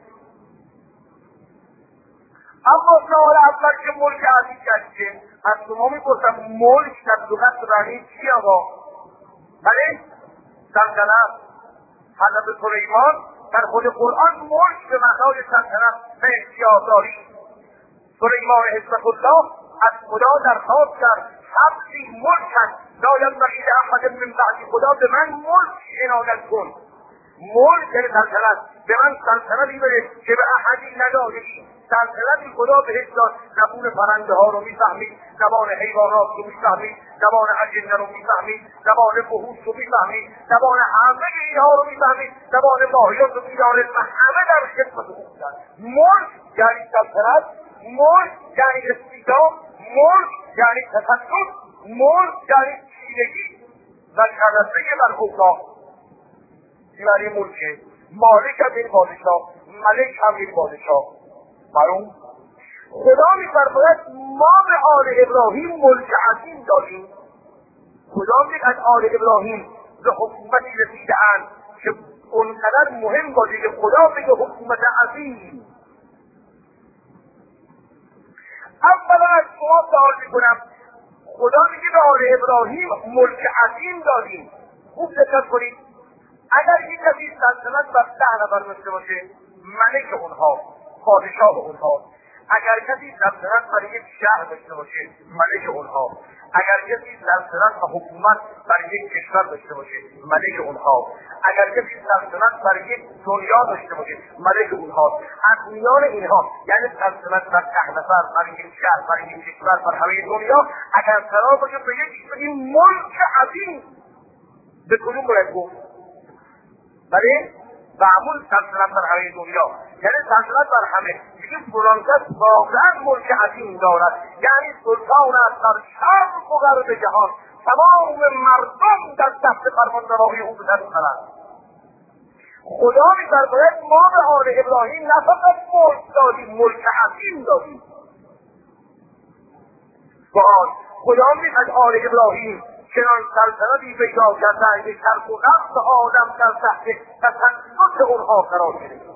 اما سؤال اول که ملک عظیم گشته، از شما میپرسم ملک در لغت معنی چی آقا؟ بله؟ سلطنت. حضرت سلیمان در خود قرآن ملک به معنای سلطنت و اختیارداری. سلیمان حضرت الله از خدا درخواست کرد حبسی ملکن لا ینبغی لاحد من بعد، خدا به من ملک عنایت کن. ملک یعنی سلطنت، به من سلطنتی بده که به احدی نداده‌ای. سلطنتی خدا بهش داد، زبون پرنده ها رو میفهمید، زبان حیوانات رو میفهمید، زبان اجنه رو میفهمید، زبان بهوش رو میفهمید، زبان همه اینها رو میفهمید، زبان ماهیان رو میدانست و همه در خدمت او بودند. ملک یعنی سلطنت، ملک یعنی استیضاح، ملک یعنی تسلط، ملک یعنی چیرگی و شرفه بر اوضاع. این معنی ملکه. مالک هم این پادشاه، ملک هم این پادشاه. معلوم؟ خدا می‌فرماید ما به آل ابراهیم ملک عظیم دادیم. خدا میگه از آل ابراهیم به حکومتی رسیده‌اند که اونقدر مهم باشه که خدا بگه حکومت عظیم. اولا از شما سوال میکنم، خدا میگه به آل ابراهیم ملک عظیم دادیم. خوب دقت کنید. اگر یک کسی سلطنت بر 10 نفر داشته باشه، ملک اونها، پادشاه اونها. اگر کسی سلطنت بر یک شهر داشته باشه، ملک اونها. اگر کسی سلطنت و حکومت بر یک کشور داشته باشه، ملک اونها. اگر کسی سلطنت بر یک دنیا داشته باشه، ملک اونها. از میان اینها یعنی سلطنت بر 10 نفر، بر یک شهر، بر یک کشور، بر همه دنیا، اگر قرار باشه به یک بگیم ملک عظیم، به کدوم باید گفت؟ بله؟ معمول سلطنت بر همه دنیا، یعنی سلطنت بر همه. دیگه فلان کس واقعا ملک عظیم دارد، یعنی سلطان است بر شرق و غرب جهان، تمام مردم در تحت فرمانروایی او بزنند. خدا می‌فرماید ما به آل ابراهیم نه فقط ملک دادیم، ملک عظیم دادیم. سوال: خدا می‌خواد آل ابراهیم چنان سلطنتی پیدا کردن که شرق و غرب آدم در تحت تسلط اونها قرار گرفت.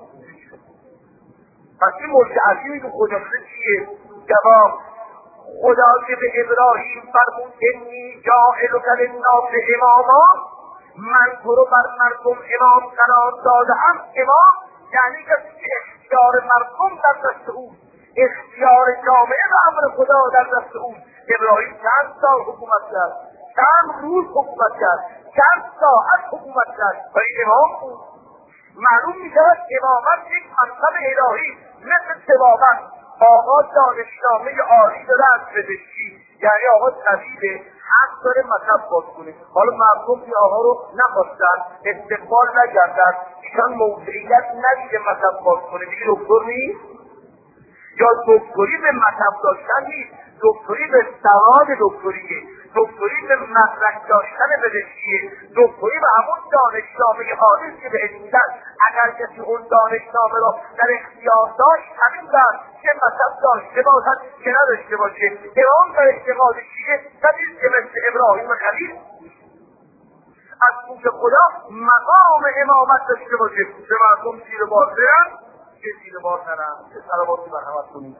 پس این ملک عظیمی که خدا شده چیه؟ جواب: خدا که به ابراهیم فرمود انی جاعلک للناس اماما، من تو رو بر مردم امام قرار دادم. امام یعنی کسی که اختیار مردم در دست او، اختیار جامعه و امر خدا در دست او. ابراهیم چند سال حکومت کرد، چند روز حکومت کرد، چند ساعت حکومت کرد و این امام بود. معلوم میشود امامت یک منصب الهی مثل طبابت. آقا دانشنامه عالی داره از پزشکی، یعنی آقا طبیبه، حق داره مطب باز کنه. حالا مردم این آقا رو نخواستن، استقبال نکردن، ایشان موضعیت ندیده مطب باز کنه، دیگه دکتر نیست. یا دکتری به مطب داشتن نیست، دکتری به سواد دکتریه، دکتری به مدرک داشتن پزشکیه، دکتری به همون دانشنامه عالی که به میدن. اگر کسی اون دانشنامه را در اختیار داشت، همین در که مطب داشته باشد که نداشته باشه. امام در اعتقاد شیعه ندید که مثل ابراهیم خلیل از سوی خدا مقام امامت داشته باشه که مردم زیر بار برن، که زیر بار نرن. که صلواتی مرحمت کنید.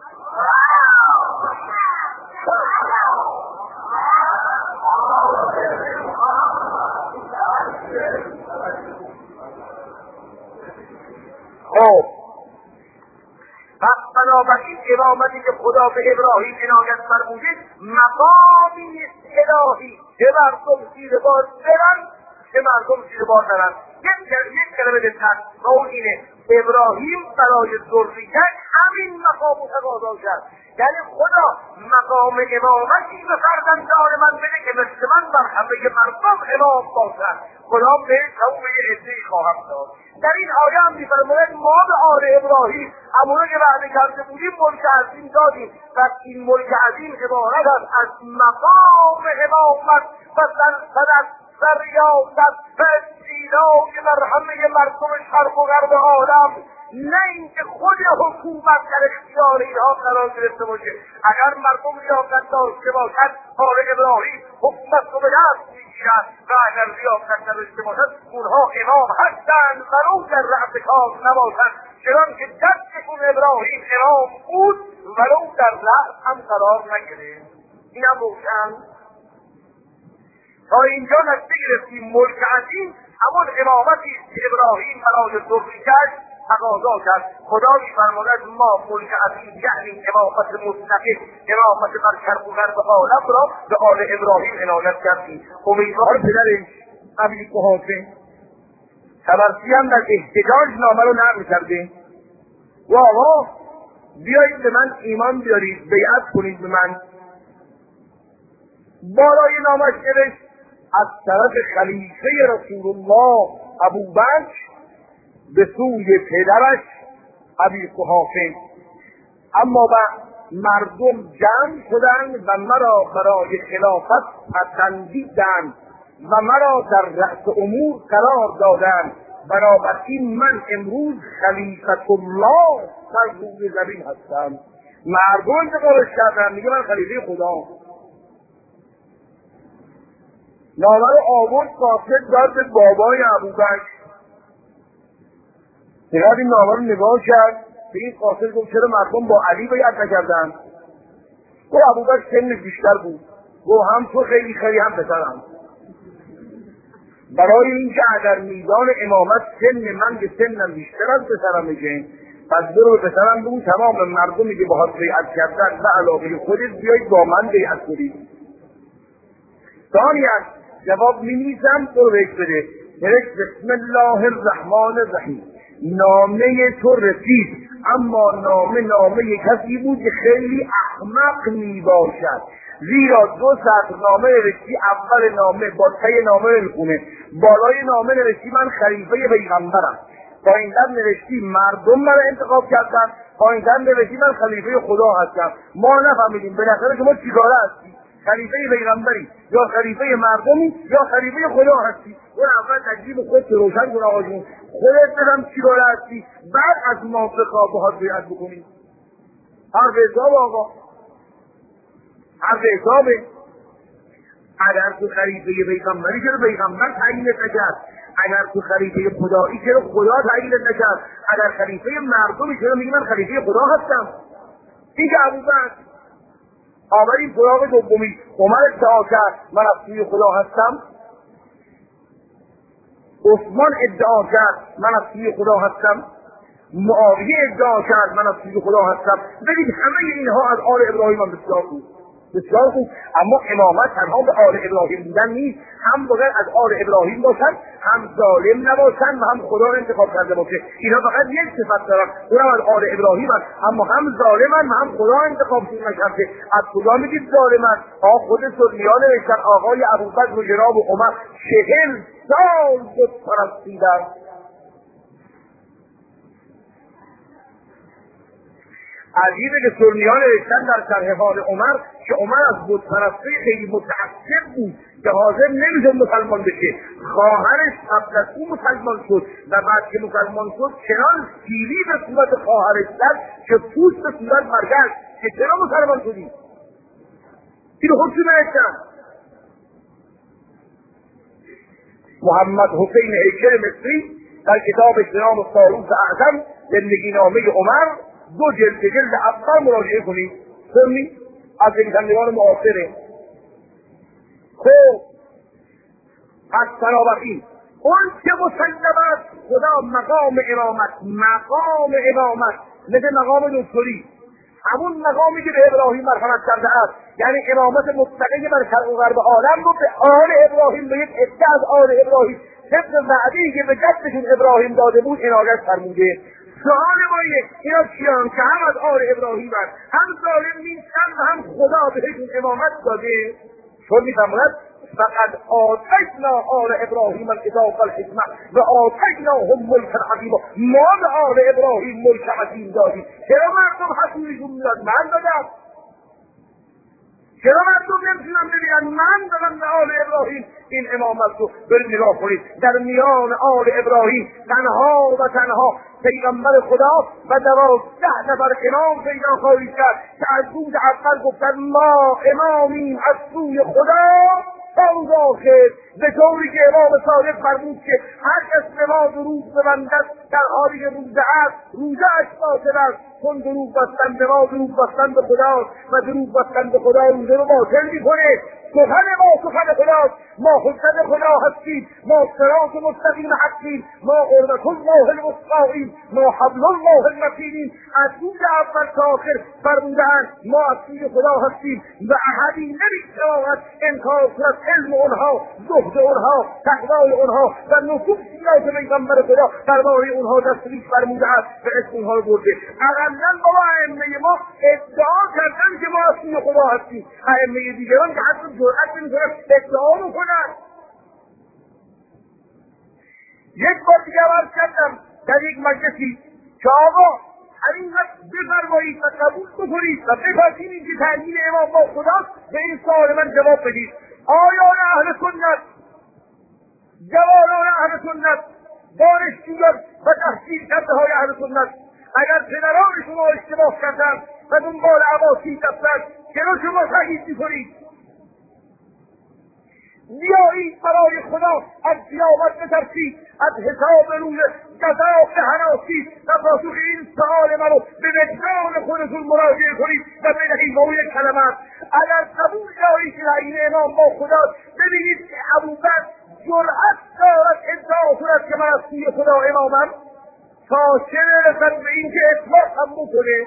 خب پس بنابراین امامتی که خدا به ابراهیم عنایت فرموده مقامی الهی که مردم زیر بار برن، که مردم زیر بار نرن. یک کلمه دقت و اون اینه ابراهیم برای ذریت همین مقام تقاضا کرد. یعنی خدا مقام امامتی به فرزندان من بده که مثل من بر همه مردم امام باشد. خدا به تمام عزی خواهم داد. در این آیه هم می‌فرماید ما به آل ابراهیم همون که وعده کرده بودیم ملک عظیم دادیم و این ملک عظیم عبارت است از مقام امامت و ریاست و استیلای بر همه مردم شرق و غرب عالم، نه اینکه خود حکومت در اختیار اینها قرار گرفته باشه. اگر مردم لیاقت داشته باشد آل ابراهیم حکومت رو به دست میگیرند و اگر لیاقت نداشته باشد اونها امام هستند ولو در رأس کار نباشند، چنان که دستشون ابراهیم امام بود ولو در رأس هم قرار نگرفت. اینم روشن. تا اینجا نتیجه گرفتیم ملک عظیم همون امامتی که ابراهیم برای ذریتش تقاضا کرد. خدا می‌فرماید ما ملک عظیم یعنی امامت مطلقه، امامت بر شرق و غرب عالم را به آل ابراهیم عنایت کردیم. امیدوار پدرش ابی قحافه طبرسی هم در احتجاج نامه رو نقل کرده و آقا بیایید به من ایمان بیارید، بیعت کنید به من. بالای نامش نوشت از طرف خلیفه رسول الله ابوبکر به سوی پدرش ابی قحافه. اما مردم جمع شدند و مرا برای خلافت پسندیدند و مرا در رأس امور قرار دادند. بنابراین من امروز خلیفت الله در روی زمین هستم. مردم تقارش کردند، میگه من خلیفه خدا. نامه رو آورد قاصد داد به بابای ابوبکر. چقدر این نامه رو نگاه کرد به این قاصد گفت چرا مردم با علی بیعت نکردن؟ گفت ابوبکر سن بیشتر بود. گفت هم تو خیلی خیلی هم پسرم. برای اینکه اگر میدان امامت سن من به سنم بیشتر از پسرم میشه، پس برو به پسرم بگو تمام مردمی که باهات بیعت کردن و علاقه خودت بیایید با من بیعت کنید. ثانیاً جواب می‌نویسم برو بهش بده. نوشت بسم الله الرحمن الرحیم. نامه تو رسید، اما نامه کسی بود که خیلی احمق میباشد، زیرا 2 سطر نامه نوشتی. اول نامه با ته نامه میخونه، بالای نامه نوشتی من خلیفه پیغمبرم، پایین تر نوشتی مردم مرا انتخاب کردن، پایین تر نوشتی من خلیفه خدا هستم. ما نفهمیدیم بالاخره شما چیکاره هستی؟ خلیفه پیغمبری یا خلیفه مردمی یا خلیفه خدا هستی؟ اون اول تجریب خودت روشن کن آقا جون، خودت بدم چیکاره هستی، بعد از ما بخواه باهات بیعت بکنی. حرف حساب آقا، حرف حسابه. اگر تو خلیفه پیغمبری چرا پیغمبر تعیینت نکرد؟ اگر تو خلیفه خدایی چرا خدا تعیینت نکرد؟ اگر خلیفه مردمی چرا میگی من خلیفه خدا هستم؟ این که ابوبکر آمدیم سراغ دومی. عمر ادعا کرد من از سوی خدا هستم. عثمان ادعا کرد من از سوی خدا هستم، معاویه ادعا کرد من از سوی خدا هستم. ببین همه اینها از آل ابراهیم هم بسیار بود، بسیار خوب. اما امامت تنها به آل ابراهیم بودن نیست، هم باید از آل ابراهیم باشن، هم ظالم نباشن و هم خدا رو انتخاب کرده باشه. اینا فقط یک صفت دارن، اونم از آل ابراهیم هست، اما هم ظالمن و هم خدا انتخابشون نکرده. از کجا میگید ظالمن؟ خود سنیان نوشتن آقای ابوبکر و جناب عمر 40 سال بت پرستیدن. عجیبه که سنیان نوشتن در شرح حال عمر که عمر از بت پرستی خیلی متعصب بود که حاضر نمیشد مسلمان بشه. خواهرش قبل از او مسلمان شد و بعد که مسلمان شد چنان سیلی به صورت خواهرش زد که پوست به صورت برگشت که چرا مسلمان شدی؟ اینو خودشون نوشتن. محمد حسین هیکل مصری در کتابش به نام تاروخ اعظم زندگی نامه عمر 2 جلد اول مراجعه کنید، سنی از نویسندگان معاصره. خب پس بنابراین اون که مسلم است خدا مقام امامت مثل مقام دکتری، همون مقامی که به ابراهیم مرحمت کرده است، یعنی امامت مطلقه بر شرق و غرب عالم رو به آل ابراهیم، به یک عده از آل ابراهیم طبق وعده‌ای که به جدشون ابراهیم داده بود عنایت فرموده. سوال ما اینا کیان که هم از آل ابراهیم هست، هم ظالم نیستن و هم خدا بهشون امامت داده؟ چون میفرماید فقد آتینا آل ابراهیم الکتاب والحکمة و آتیناهم ملکا عظیما. ما به آل ابراهیم ملک عظیم دادیم. چرا مردم حسودشون میاد؟ من دادم. چرا مردم نمیتونن ببینن؟ من دادم به آل ابراهیم این امامت رو. برید نگاه کنید در میان آل ابراهیم تنها و تنها پیغمبر خدا و 12 نفر امام پیدا خواهید کرد که از روز اول گفتن ما امامیم از سوی خدا تا روز آخر، به طوری که امام صادق فرمود که هر کس نماز روز ببندد در حالی که روزه است روزه‌اش باطل است، چون دروغ بستن نماز روز بستن به خدا و دروغ بستن به خدا روزه رو باطل میکنه. سخن ما سخن خداست، ما حجت خدا هستیم، ما صراط مستقیم هستیم، ما قربة الله الوثقاییم، ما حبل الله المتینیم. از روز اول تا آخر فرمودند ما از سوی خدا هستیم و احدی نمیتواند انکار کند علم اونها، زهد اونها، تقوای اونها و نصوصی را که پیغمبر خدا درباره اونها تصریح فرموده است به اسم اونها رو برده. اقلا بابا ائمه ما ادعا کردن که ما از سوی خدا هستیم، ائمه دیگران که حتی جرأت نمی‌کنن ادعا رو کنن. یک بار دیگه عرض کردم در یک مجلسی که آقا همین وقت بفرمایید و قبول بکنید و بپذیرید که تعیین امام با خداست، به این سوال من جواب بدید. آیان اهل سنت، جوانان اهل سنت، دانشجویان و تحصیل کرده های اهل سنت اگر پدرانشون را اشتباه کردن و دنبال عواطف رفتن چرا شما تایید می‌کنید؟ بیایید برای خدا از قیامت بترسید، از حساب روز جزا به هناسید و پاسخ این سؤال منو به وجدان خودتون مراجعه کنید و بدهید با یک کلمه. اگر قبول دارید که تعیین امام با خداست، ببینید که ابوبکر جرأت دارد ادعا کند که من از سوی خدا امامم، تا چه برسد به این که اطلاق هم بکنه.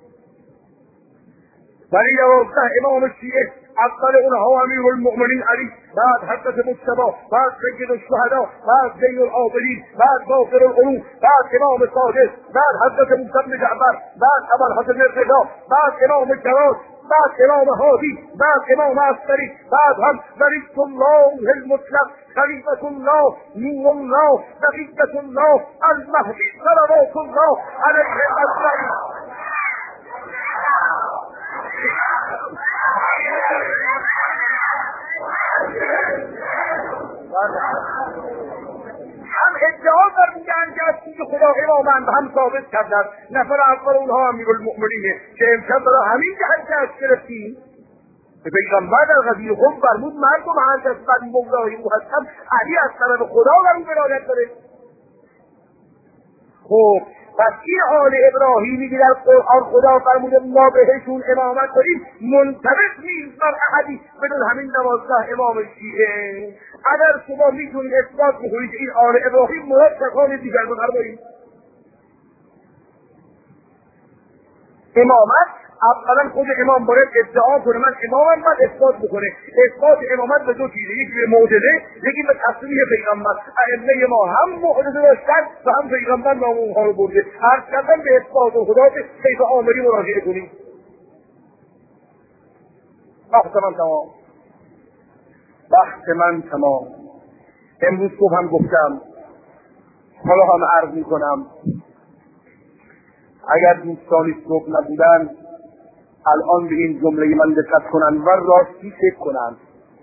ولی 12 امام شیعه، اول اونها امیرالمؤمنین علی، بعد حضرت مجتبی، بعد سید الشهدا، بعد زین العابدین، بعد باقر العلوم، بعد امام صادق، بعد حضرت موسی بن جعفر، بعد ابوالحسن الرضا، بعد امام جواد، بعد امام هادی، بعد امام عسکری، بعد هم ولی الله المطلق، خلیفة الله، نور الله، بقیة الله، المهدی صلوات الله علیه اجمعین. هم ادعا فرمودند که از سوی خدا امامند و هم ثابت کردند. نفر اول اونها امیرالمؤمنینه که امشب برای همین جهت دست گرفتیم. به پیغمبر در غزوه خم فرمود مردم هر کس من مولای او هستم، علی از طرف خدا و او ولایت داره. خب پس این آل ابراهیمی که در قرآن خدا فرموده ما بهشون امامت کنیم منطبق نیست بر احدی بدون همین 12 امام شیعه. اگر شما میتونید اثبات بکنید این آل ابراهیم مرتکان دیگر بفرمایید. امامت اولا خود امام باید ادعا کنه من امامم، بعد اثبات بکنه. اثبات امامت به دو چیزه، یکی به معجزه، یکی به تصریح پیغمبر. ائمه ما هم معجزه داشتن و هم پیغمبر نام اونها رو برده. هر کدام به اثبات خدا کیف آمری مراجعه کنیم. وقت من تمام. امروز صبح هم گفتم، حالا هم عرض میکنم، اگر دوستانی صبح نبودن الان به این جمله من دقت کنن و راستی فکر کنن.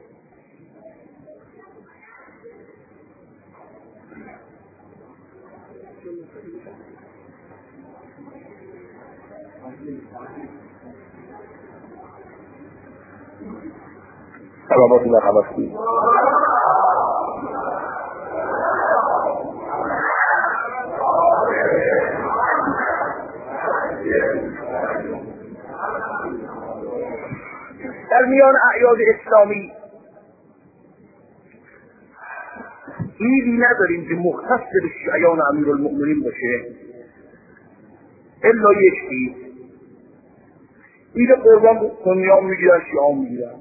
سلامات و حواستی در میان اعیاد اسلامی عیدی نداریم که مختص به شیعیان امیرالمؤمنین باشه الا یک عید. عید قربان سنیان میگیرن، شیعان میگیرن.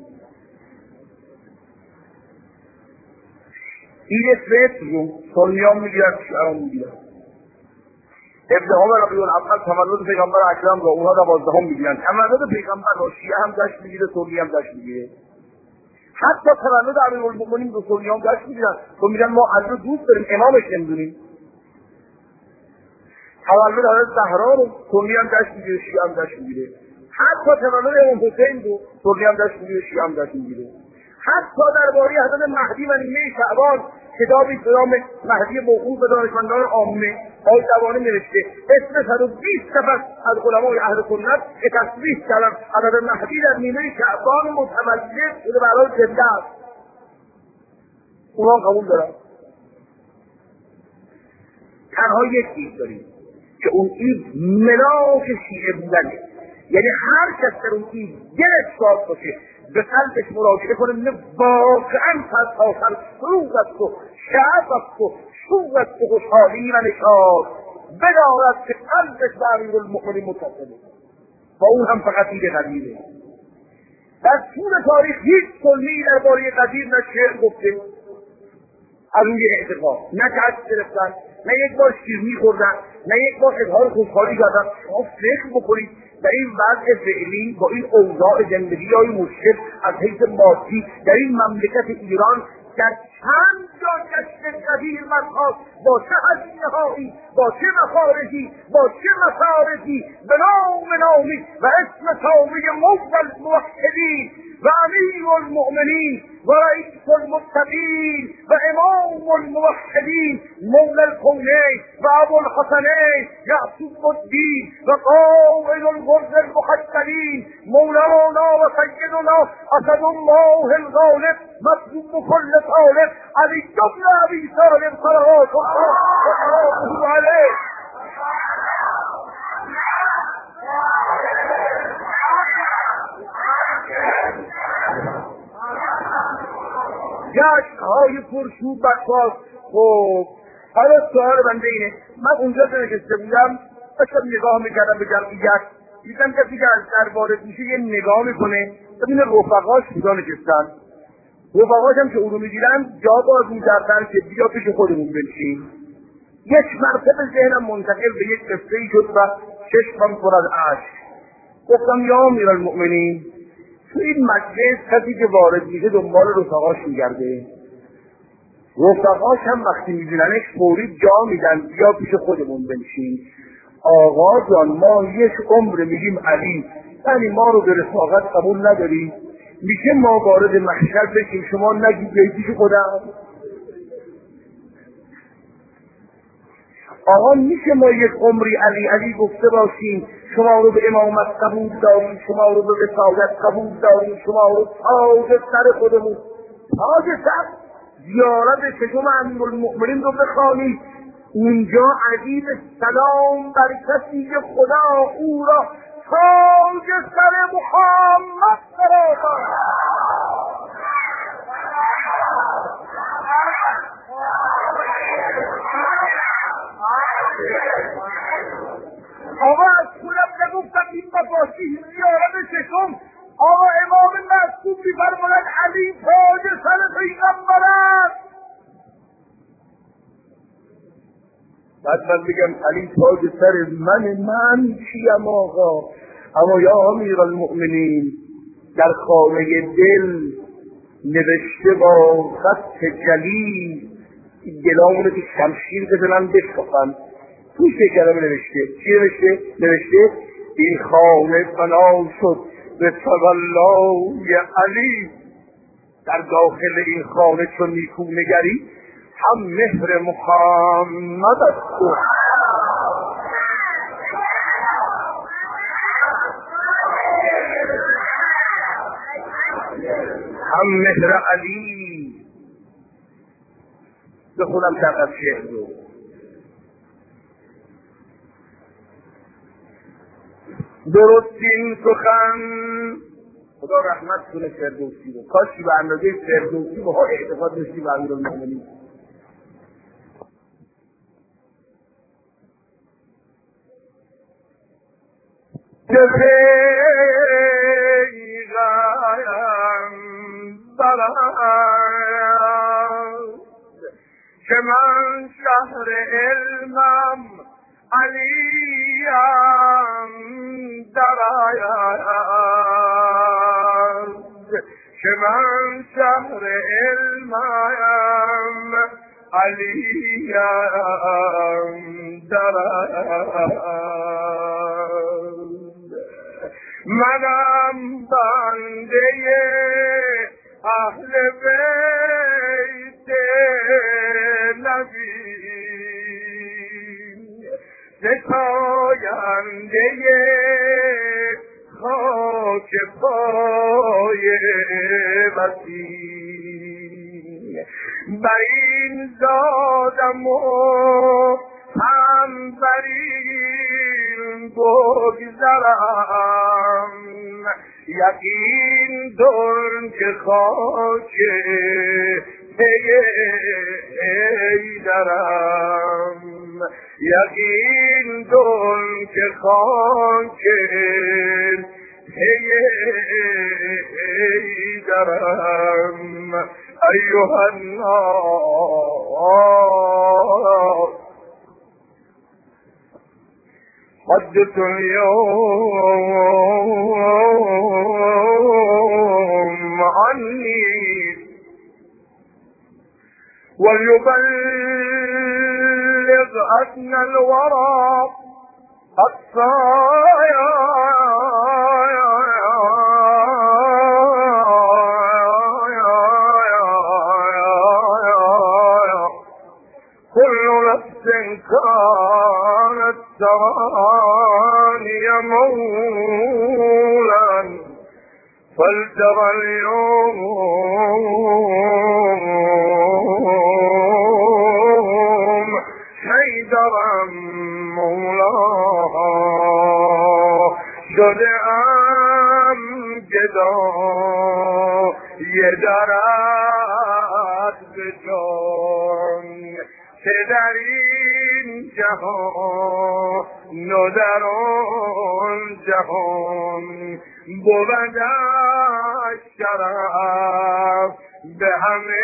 عید فطر سنیان میگیرن، شیعان میگیرن. 17 ربیع الاول تولد پیغمبر اکرم را اونها 12 میگیرن. تولد پیغمبر را شیعه هم جشن میگیره، سنی هم جشن میگیره. حتی تولد امیرالمؤمنین رو سنی هم جشن میگیرن. تو میگن ما علی رو دوست داریم، امامش نمیدونیم. تولد حضرت زهرا رو سنی هم جشن میگیره، شیعه هم جشن میگیره. حتی تولد امام حسین رو سنی هم جشن میگیره، شیعه هم جشن میگیره. حتی درباره حضرت مهدی و نیمه شعبان کتابی به نام مهدی موقوف به دانشمندان عامه آقای دوانی نوشته، اسم 120 نفر از علمای اهل سنت که تصریح کردن حضرت مهدی در نیمه شعبان متولد شده برای زنده است. اونا قبول دارن. تنها یک عید داریم که اون عید ملاک شیعه بودنه، یعنی هر کس در اون عید دلش شاد باشه به قلبش مراجعه کنه نه واقعا پس آخر سرور است و شعب است و شور است و خوشحالی و نشاط بدارد که قلبش به امیرالمؤمنین متصله و اون هم فقط عید قدیره. در طول تاریخ هیچ سنی درباره قدیر نه شعر گفته از روی اعتقاد، نه جشن گرفتن، نه یک بار شیرینی خوردن، نه یک بار اظهار خوشحالی کردن. شما فکر بکنید در این وضع فعلی با این اوضاع زندگی‌های مشکل از حیث مادی در این مملکت ایران در چند جا جشن قدیر برخاست، با چه هزینه‌هایی، با چه مخارجی، با چه مسارجی، به نام نامی و اسم تابع مولا الموحدین و امیر المؤمنین و رئیس المتقین و امام الموحدین مولا الکونین و ابوالحسنین یعقوب الدین و قائد الغر المحصلین مولانا و سیدنا اسد الله الغالب مطلوب كل طالب علی بن ابی طالب صلوات الله علیه. جشن‌های پرشور برپاست. خب حالا سوال بنده اینه، من اونجا نشسته بودم داشتم نگاه میکردم به جمعیت، دیدم کسی که از در وارد میشه یه نگاه میکنه ببین رفقاش کجا نشستن. رفقاش هم که او رو میگیرن جا باز میکردن که بیا پیش خودمون بنشین. یک مرتبه ذهنم منتقل به یک قصه‌ای شد و چشمم پر از اشک. گفتم یا امیرالمؤمنین تو این مجلس کسی که وارد میشه دنبال رفقاش میگرده، رفقاش هم وقتی میبیننش فوری جا میدن بیا پیش خودمون بنشین. آقا جان ما یک عمر میگیم علی، یعنی ما رو به رفاقت قبول نداری؟ میشه ما وارد محشر بشیم شما نگید بیایی پیش خودم؟ آقا میشه ما یک عمری علی علی گفته باشیم شما رو به امامت قبول داریم، شما رو به رسالت قبول داریم، شما رو تاج سر خودمون، تاج سر زیارت ششم امیرالمؤمنین رو بخوانید، اونجا علی سلام بر کسی که خدا او را تاج سر محمد قرار داد. آقا از خودم نگفتم این مفاصیح زیارت ششم. آقا امام معصوم می‌فرماید علی تاج سر پیغمبر است. بعد من بگم علی تاج سر من چیم آقا؟ اما یا امیر المؤمنین در خانه دل نوشته با خط جلی دلامونه که شمشیر بزنن بشکافن. توش یک کلمه نوشته. چی نوشته این خانه بنا شد به تولای علی. در داخل این خانه چون نیکو نگری هم مهر محمد است و هم مهر علی. به خودم دقیق شعر رو درست این سخن خدا رحمت کنه فردوسی رو. کاشی به اندازه فردوسی با اعتقاد داشتی به امیرالمؤمنین. که من شهر علمم علیم در آید. که من شهر علمم علیم در آید. منم بنده اهل بیت نبی ستاینده خاک پای مسیح. بر این زادم و هم بر این بگذرم یقین دون که خاک ای درم. یقین دون که خاک ای درم. ایها الناس حدث اليوم عني وليبلغ أدنى الورى الصايا كل نفس كانت تراني مولا فلترى اليوم حيدرا مولاها شده ام گدا یه درد به جان که در این جهان و در آن جهان بود شرف به همه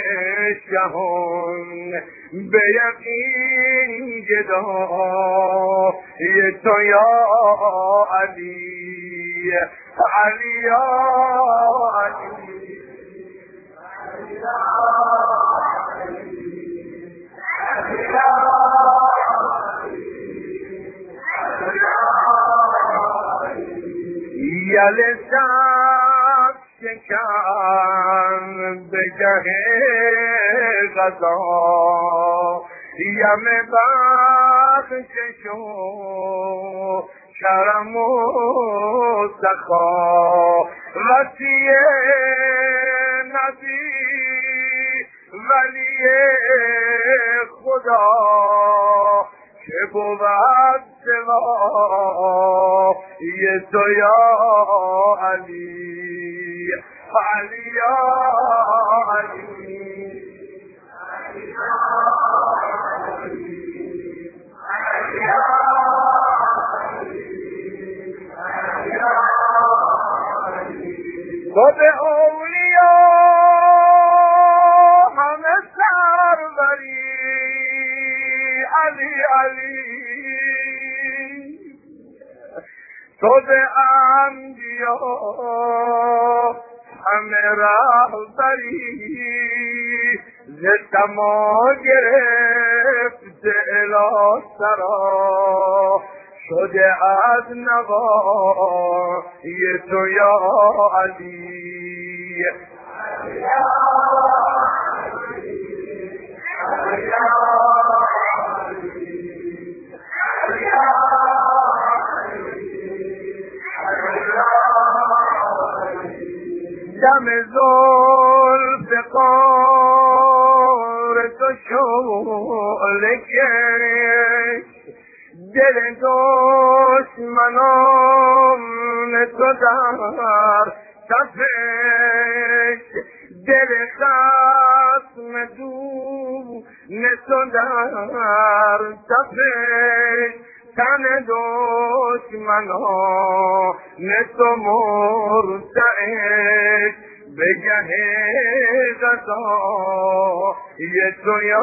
جهان به یقین گدا یه تو یا علی علی یا علی یل شب شکن به جه غذا یم بخشش و کرم و سخا وصیه نبی ولی خدا که بود سوای تو یا علی علی یا علی تو به اولیا همه سروری علی علی تو به انبیا همه رهبری ز سما گرفته الی سرا شده از نوای تو یا علی دم زلف قار تو شعله کش دل دشمنان تو در تپش دل خصم دون تو در تپش تن دشمنان تو مرتعش به گه غذای تو یا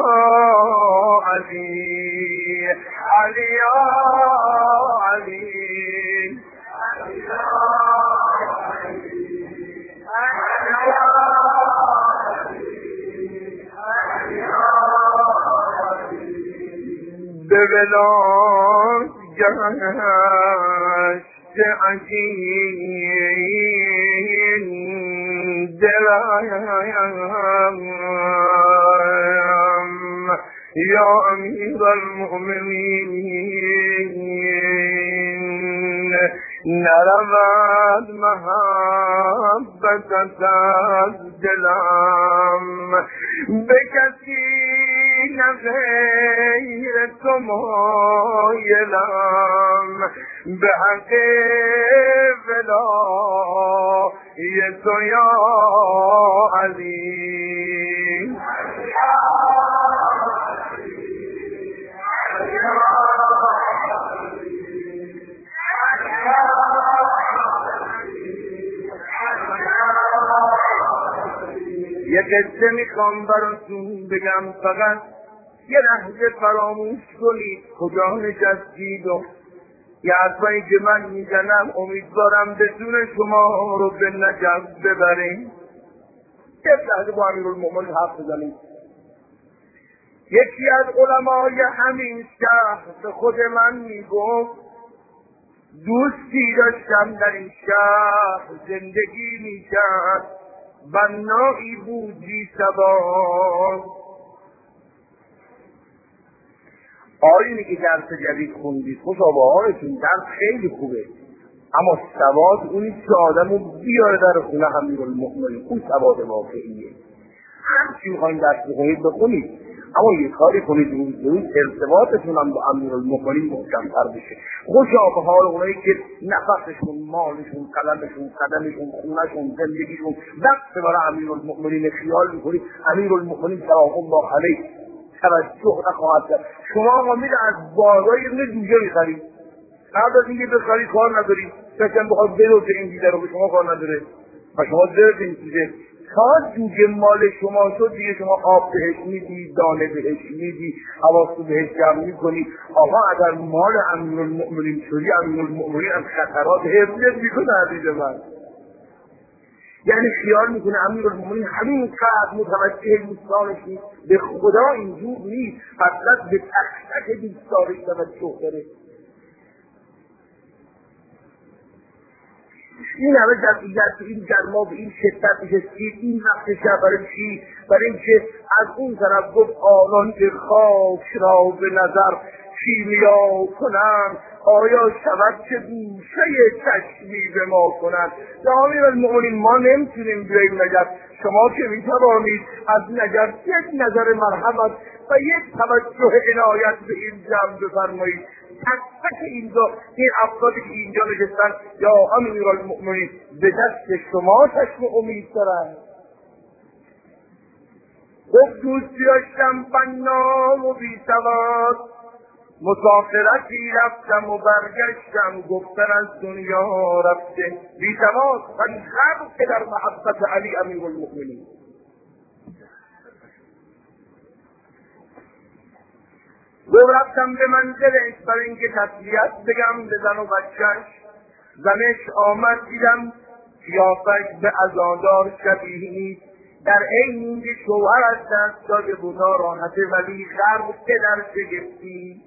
علی علی یا علی به ولایت گشت عجین دلم یا امیر المؤمنین نرود محبتت از دلم به کسی نه غیر تو مایلم به حق ولای تو یا علی یه قصه میخوام براتون بگم فقط یه لحظه فراموش کنید کجا نشستید و یه حرفایی که من میزنم امیدوارم بتونه شما رو به نجف ببریم. یه لحظه با امیرالمؤمنین حرف بزنیم. یکی از علمای همین شهر به خود من میگفت دوستی داشتم در این شهر زندگی میکرد بنایی بود بی سواد. آینی که درس جدید خوندید خوش آباهایتون درس خیلی خوبه اما سواد اونی که آدمو بیاره در خونه امیرالمؤمنین اون سواد واقعیه. هرچی میخواین درس بخونید بخونید اما یه کاری کنید روز ارتباطتون هم با امیرالمؤمنین محکم‌تر بشه. خوشا به حال اونایی که نفسشون، مالشون، قلمشون، قدمشون، خونهشون، زندگیشون وقت برای امیرالمؤمنین خیال میکنید امیرالمؤمنین سلام الله علیه توجه نخواهد کرد. شما هم میره از بازار یه دونه جوجه میخرید قبل از اینکه بخرید کار ندارید فکرم بخواد بدوزه این جوجه رو به شما کار نداره و شما درد این جوجه تا جوجه مال شما شد دیگه شما آب بهش میدی دانه بهش میدی حواستو بهش جمع میکنی. آقا اگر مال امیرالمؤمنین شدی امیرالمؤمنین از خطرات حفظت میکنه عزیز من. یعنی خیال میکنه امیرالمؤمنین همین قدر متوجه دوستانش نیست به خدا اینجور نیست فقط به تک تک دوستانش توجه داره. این همه جمعیت این گرما به این شدت نشستید این وقت شب برای چی؟ برای اینکه از اون طرف گفت آنان که خاک را به نظر کیمیا کنند آیا شود که گوشه چشمی به ما کنند؟ یا امیرالمؤمنین ما نمیتونیم بیاییم نجف، شما که میتوانید از نجف یک نظر مرحمت و یک توجه عنایت به این جمع بفرمایید. تک اینجا این افرادی که اینجا نشستن یا امیرالمؤمنین به دست شما چشم امید دارند. گفت دوستی داشتم بنام و بی سواد، مسافرتی رفتم و برگشتم گفتن از دنیا رفته بی سواد. من خلق که در محبت علی امیرالمؤمنین. گفت رفتم به منزلش برای اینکه تسلیت بگم به زن و بچهش. زنش آمد دیدم قیافش به عزادار شبیه نیست، در این اینکه شوهر از دست داده بود ناراحته ولی خرق در شگفتی.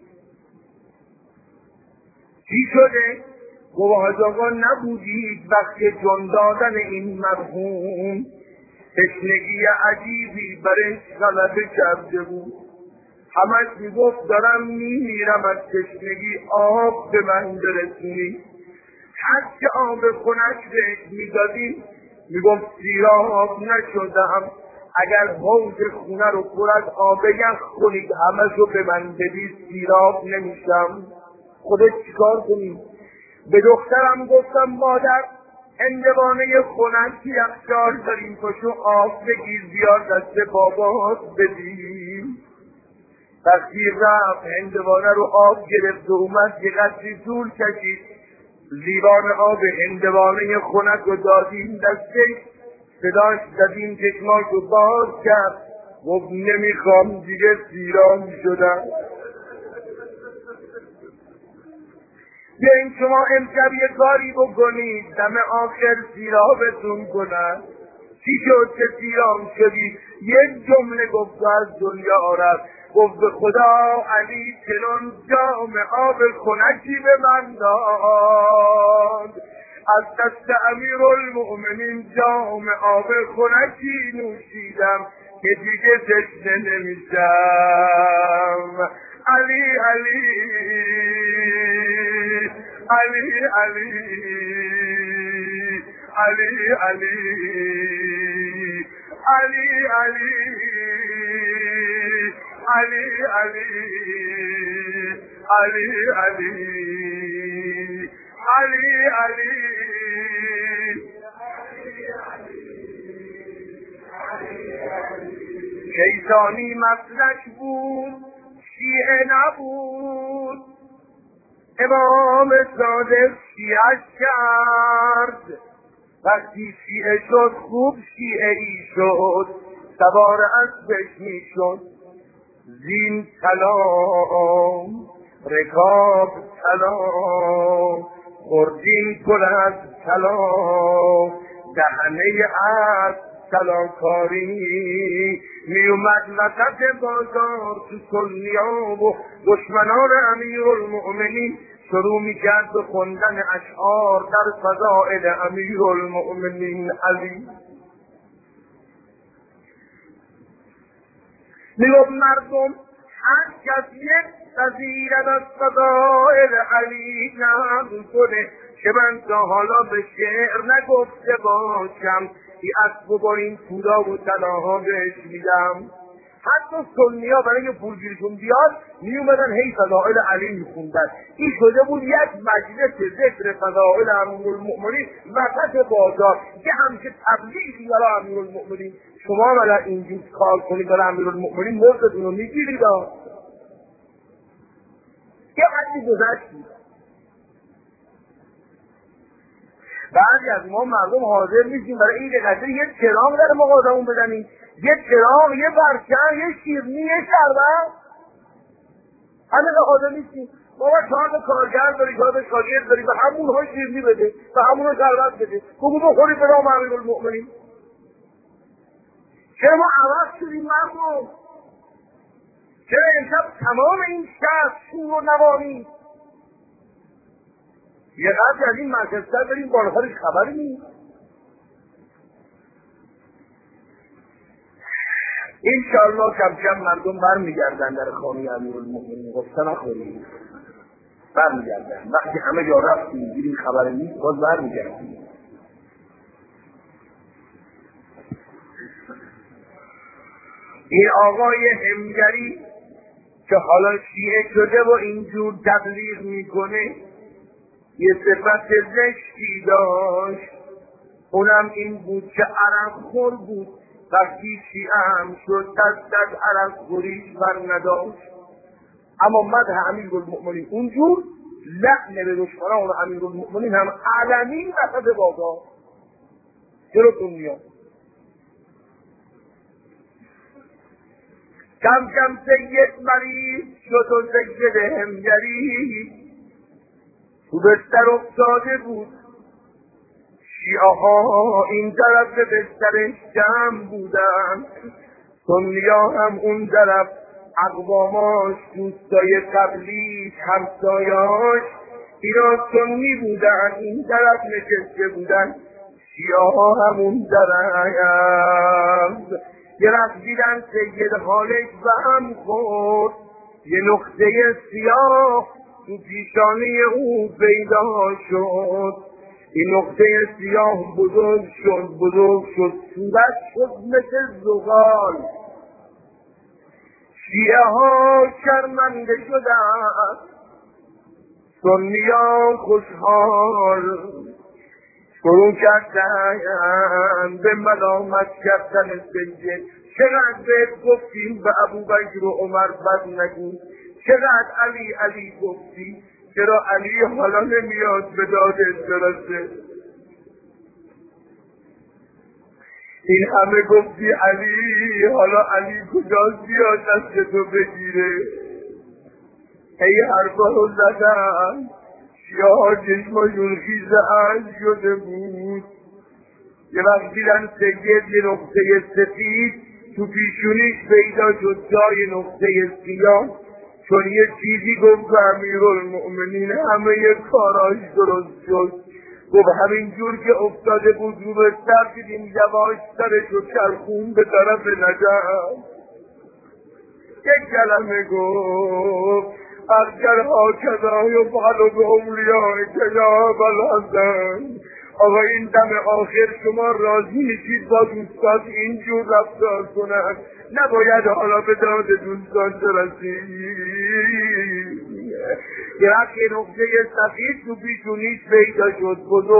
چی شده؟ گفت آقا نبودید وقتی جان دادن این مرحوم تشنگی عجیبی برش غلبه کرده بود. همش میگفت دارم میمیرم از تشنگی، آب به من برسونی. هر که آب خنک بهش میدادیم میگفت سیراب نشدم، اگر حوض خونه رو پر از آب یخ کنید همه رو به من بدید سیراب نمیشم. خودت چیکار کنید؟ به دخترم گفتم مادر هندوانه خنک یخچال داریم، پشو آب بگیر بیار دست بابات بدیم. وقتی رفت هندوانه رو آب گرفت و اومد یه قدری طول کشید، لیوان آب هندوانه خنک رو دادیم دستش، صداش زدیم چشماش رو باز کرد گفت نمیخوام دیگه سیراب شدم. بیاین شما امشب یه کاری بکنید دم آخر سیرابتون کنن. چی شد که سیراب شدی؟ یک جمله گفت از دنیا رفت. گفت به خدا علی چنان جام آب خنکی به من داد، از دست امیرالمؤمنین جام آب خنکی نوشیدم که دیگه تشنه نمیشم. علی علی علی علی علی علی علی علی علی علی علی علی علی شیطانی مسلک بود شیعه نبود، امام صادق شیعه کرد. وقتی شیعه شد خوب شیعه ای شد، سوار اسبش می شد. زین سلام رکاب سلام، خوردین پر از سلام، دهنه اسب سلامکاری. می اومد وسط بازار تو سنیا و دشمنان امیرالمؤمنین شروع می کرد به خوندن اشعار در فضائل امیرالمؤمنین علی. میگفت مردم هر کس یک تذیرد از فضائل علی نقل کنه که من تا حالا به شعر نگفته باشم، ای اسب و با این پودا و طلاها بهش میدم. حتی سنیا برای که پولگیرشون بیاد می اومدن هی فضائل علی میخوندن. این شده بود یک مجلس ذکر فضائل امیرالمؤمنین وسط بازار که همچه تبلیغی برای امیرالمؤمنین. شما برای اینجور کار کنید برای امیرالمؤمنین مردتون رو میگیرید. یه قدری گذشتید. بعضی از ما مردم حاضر نیستیم برای این قدری یه چراغ در مغازمون بزنیم، یه چراغ، یه برچن، یه شیرنی، یه شربت، همه حاضر نیستیم. بابا 4 تا کارگر داری، 4 تا شاگرد داری، به همونها شیرنی بده، به همونها شربت بده، بگو بخورید به نام امیرالمؤمنین. چرا ما عوض شدیم مردم؟ چرا امشب تمام این شهر شور و نوانی؟ یه قدر از این منچستر داریم بالاترش خبری نیست. انشاءالله کم کم مردم برمیگردن در خانه امیرالمؤمنین، غصه نخورید، برمیگردن. وقتی همه جا رفتیم دیدیم خبر نیست، باز برمیگردیم. این آقای همگری که حالا شیعه شده و اینجور تبلیغ میکنه یه صفت زشتی داشت، اونم این بود که عرق خور بود. وقتی شیعه هم شد دست از عرق خوریش بر نداشت. اما مدح امیرالمؤمنین اونجور لعن به دشمنان امیرالمؤمنین هم علنی وسط بازار جلو دنیا. کم کم سید مریض شد و سید همگری تو بستر افتاده بود. شیعه ها این طرف به بسترش جمع بودن، سنیا هم اون طرف، اقواماش، دوستای قبلیش، همسایاش، اینا سنی بودن این طرف نشسته بودن، شیعه ها هم اون طرف. یه وقت دیدن سید حالش به هم خورد، یه نقطه سیاه تو پیشانه او پیدا شد. این نقطه سیاه بزرگ شد صورت شد مثل زغال. شیعه ها شرمنده شدند، سنیان خوشحال شروع کردن به ملامت کردن سید. چقدر بهت گفتیم به ابوبکر و عمر بد نگو، چقدر علی گفتی، چرا علی حالا نمیاد به دادت برسه؟ این همه گفتی علی، حالا علی کجاست بیاد دست تو بگیره؟ ای حرفا رو زدن. شیعه ها چشماشون خیز اشک شده بود. یه وقت دیدن سید یه نقطه سفید تو پیشونیش پیدا شد جای نقطه سیاه، چون یه چیزی گفت به امیرالمؤمنین همه کاراش درست شد. گفت همینجور که افتاده بود رو بستر دیدیم یواش سرشو چرخون به طرف نجف. یک کلمه گفت اگر هاکذا یفعل باولیاء یا بلحسن. آقا این دم آخر شما راضی میشید با دوستات اینجور رفتار کنند، نباید حالا به داد دوستان برسید. یه وقت نقطه سفید تو پیشونیش پیدا شد،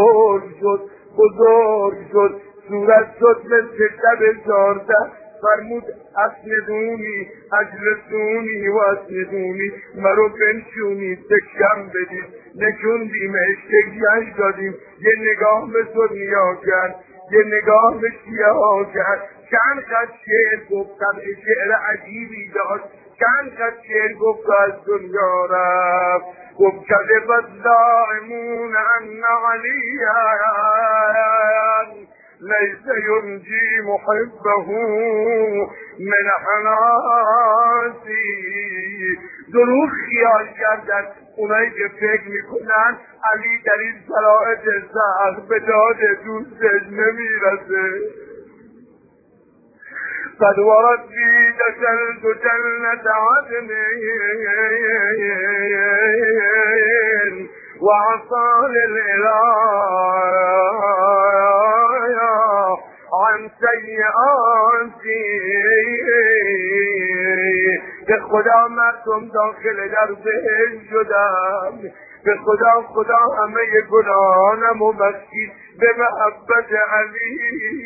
بزرگ شد، صورت شد مثل شب 14. فرمود اسندونی اجلسونی و اسندونی، مرو بنشونید تکم بدید. نشوندیمش تکیهش دادیم. یه نگاه به دنیا کرد، یه نگاه به شیعه ها کرد. چند خط شعر گفت، شعر عجیبی داشت. چند خط شعر گفت از دنیا رفت. گفت کذب الزاعمون ان علیه لیس ینجی محبه من حناسی. دروغ خیال کردن اونایی که فکر میکنن علی در این شرایط سخت به داد دوستش نمیرسه. قد وردی دخلت جنت عدن وعصى للإله عن سیئاتی. به خدا مردم داخل در بهشت شدم، به خدا همه گناهانمو بخشید به محبت علی.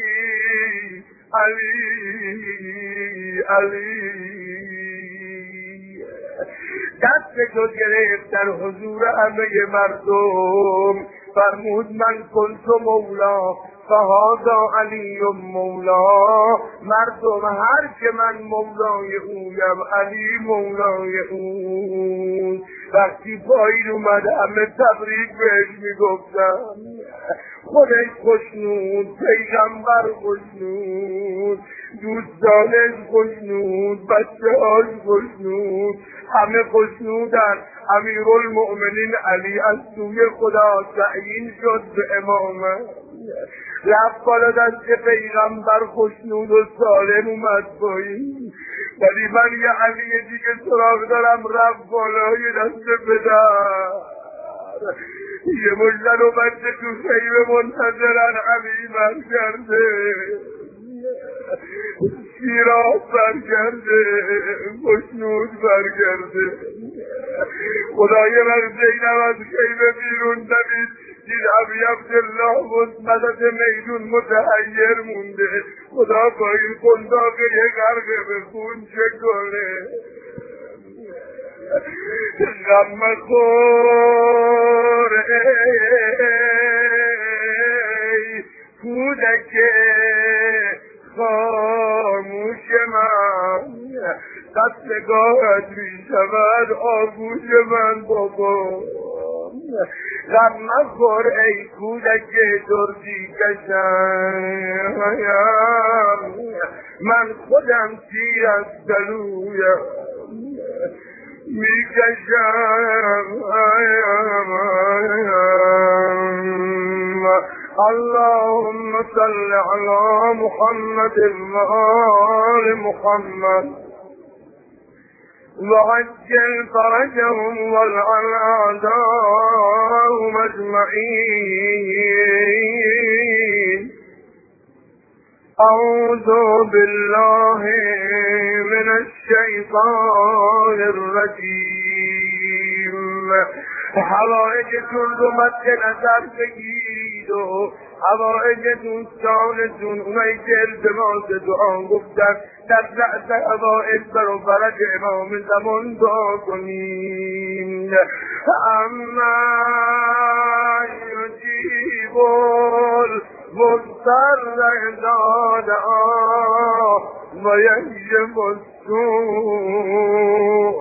دستشو گرفت در حضور همه مردم، فرمود من کنت مولا فهذا علی مولا. مردم هر که من مولای اویم، علی مولای اون. وقتی پایین اومد همه تبریک بهش میگفتن، خودش خوشنود، پیغمبر خوشنود، دوستانش خوشنود، بچه‌هاش خوشنود، همه خوشنودن. امیرالمؤمنین علی از سوی خدا تعیین شد به امامت. رفت بالا دست پیغمبر خوشنود و سالم اومد پایین، ولی من یه علی دیگه سراغ دارم. رفت بالای دست پدر، یه مجدن و بچه تو خیمه منتظرن. علی برگرده، شیراز برگرده، خوشنود برگرده. خدای من زینب از خیمه بیرون دوید، دید ابی عبدالله مدد میدون متحیر مونده. خدا با این قنداقه یه غرقه به خون چه کنه؟ غم خور ای کودک خاموش من، دستگاهت می شود آغوش من بابا. غم مخور ای کودک دردی کشم، من خودم تیر از گلویم می کشم. اللهم صل على محمد وآل محمد وعجل فرجهم والعن أعداءهم أجمعين. أعوذ بالله من الشيطان الرجيم. حوائجتون رو مد نظر بگیرید و حوائج دوستانتون، اونایی که التماس دعا گفتن، در رأس حوائج برو فرج امام زمان دعا کنیم. اما یجیب المضطر اذا دعا و یکشف السوء.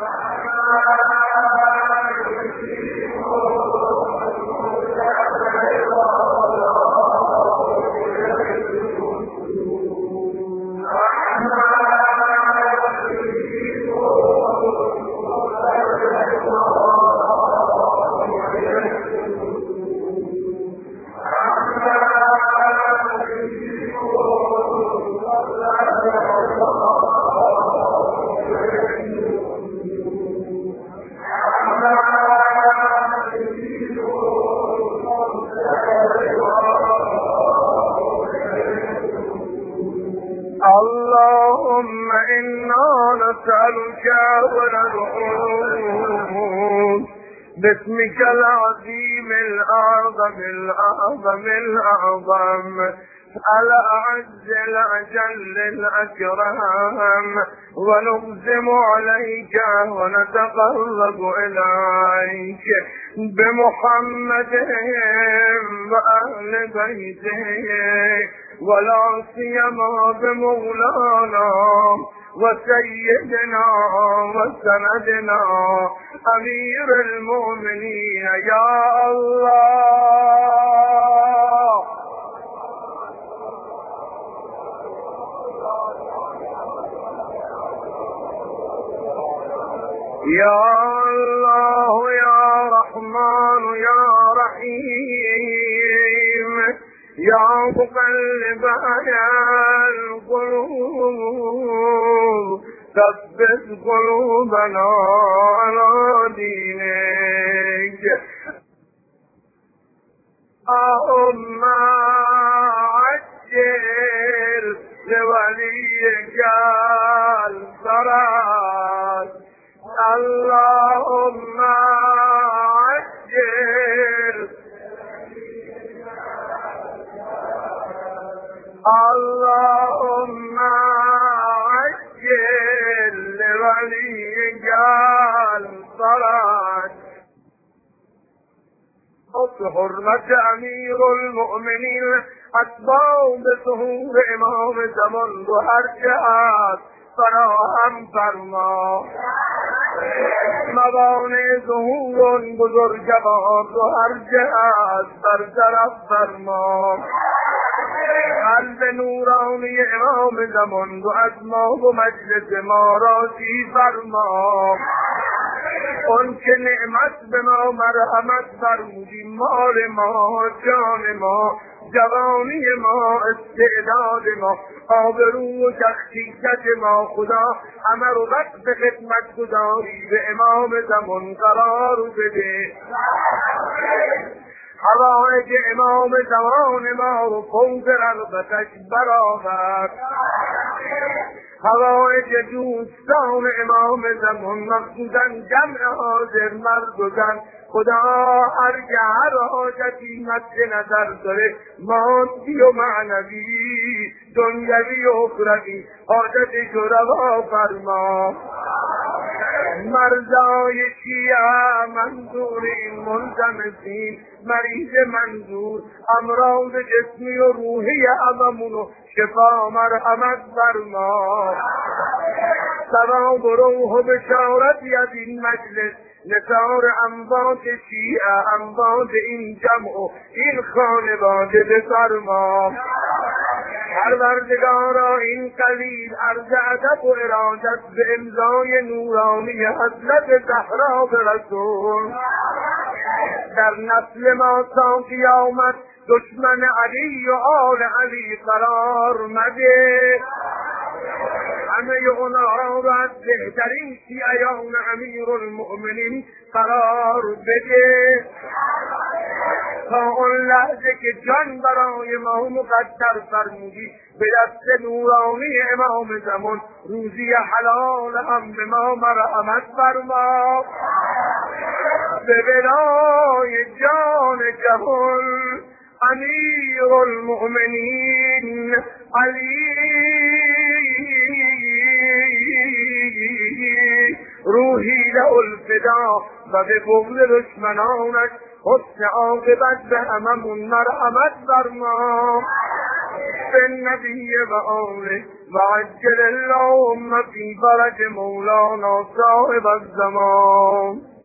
اللهم إنا نسألك وندعوك باسمك العظيم الأعظم الأعظم الأعظم الأعز الأجل الأكرم، ونقسم عليك ونتقرب إليك بمحمد وأهل بيته، ولا سيما بمولانا وسيدنا وسندنا أمير المؤمنين يا الله. يا الله يا رحمن يا رحيم يا مقلب القلوب ثبت قلوبنا على دينك. اللهم عجل لوليك الفرج. اللهم عجل اللهم عجل لوليك الفرج. بحرمة أمير المؤمنين أتباع بظهور امام زمان رو هر جهت فراهم فرما. موانع ظهور بزرگوار رو هر جهت برطرف فرما. قلب نورانی امام زمان رو از ما و مجلس ما راضی فرما. اون که نعمت به ما مرحمت فرمودی، مال ما، جان ما، جوانی ما، استعداد ما، آبرو و شخصیت ما، خدا همه رو وقت به خدمت گذاری به امام زمان قرار بده. حوائج امام زمان ما رو فوق رغبتش برآورد. حوائج دوستان امام زمان مخصوصا جمع حاضر مرد و زن، خدا هر که هر حاجتی مد نظر داره، مادی و معنوی، دنیوی و اخروی، حاجتش رو روا فرما. مرزای شیعه منظور این ملتمسین، مریض منظور امراض جسمی و روحی هممونو شفا مرحمت فرما. ثواب و روح و بشارتی از این مجلس نثار اموات شیعه، اموات این جمع و این خانواده بفرما. پروردگارا این قلیل عرض ادب و ارادت به امضای نورانی حضرت زهرا به رسول در نسل ما تا قیامت دشمن علی و آل علی قرار مده. همه اونها را از بهترین شیعیان امیر المؤمنین قرار بده تا اون لحظه که جان برای ما مقدر فرمودی به دست نورانی امام زمان روزی حلال هم به ما مرحمت فرما. به بلای جان جهان امیر المؤمنین علی روحی له الفدا و به بغض دشمنانش حسن عاقبت به هممون مرحمت فرما. به نبی و آله و عجل اللهم فی فرج مولانا صاحب الزمان.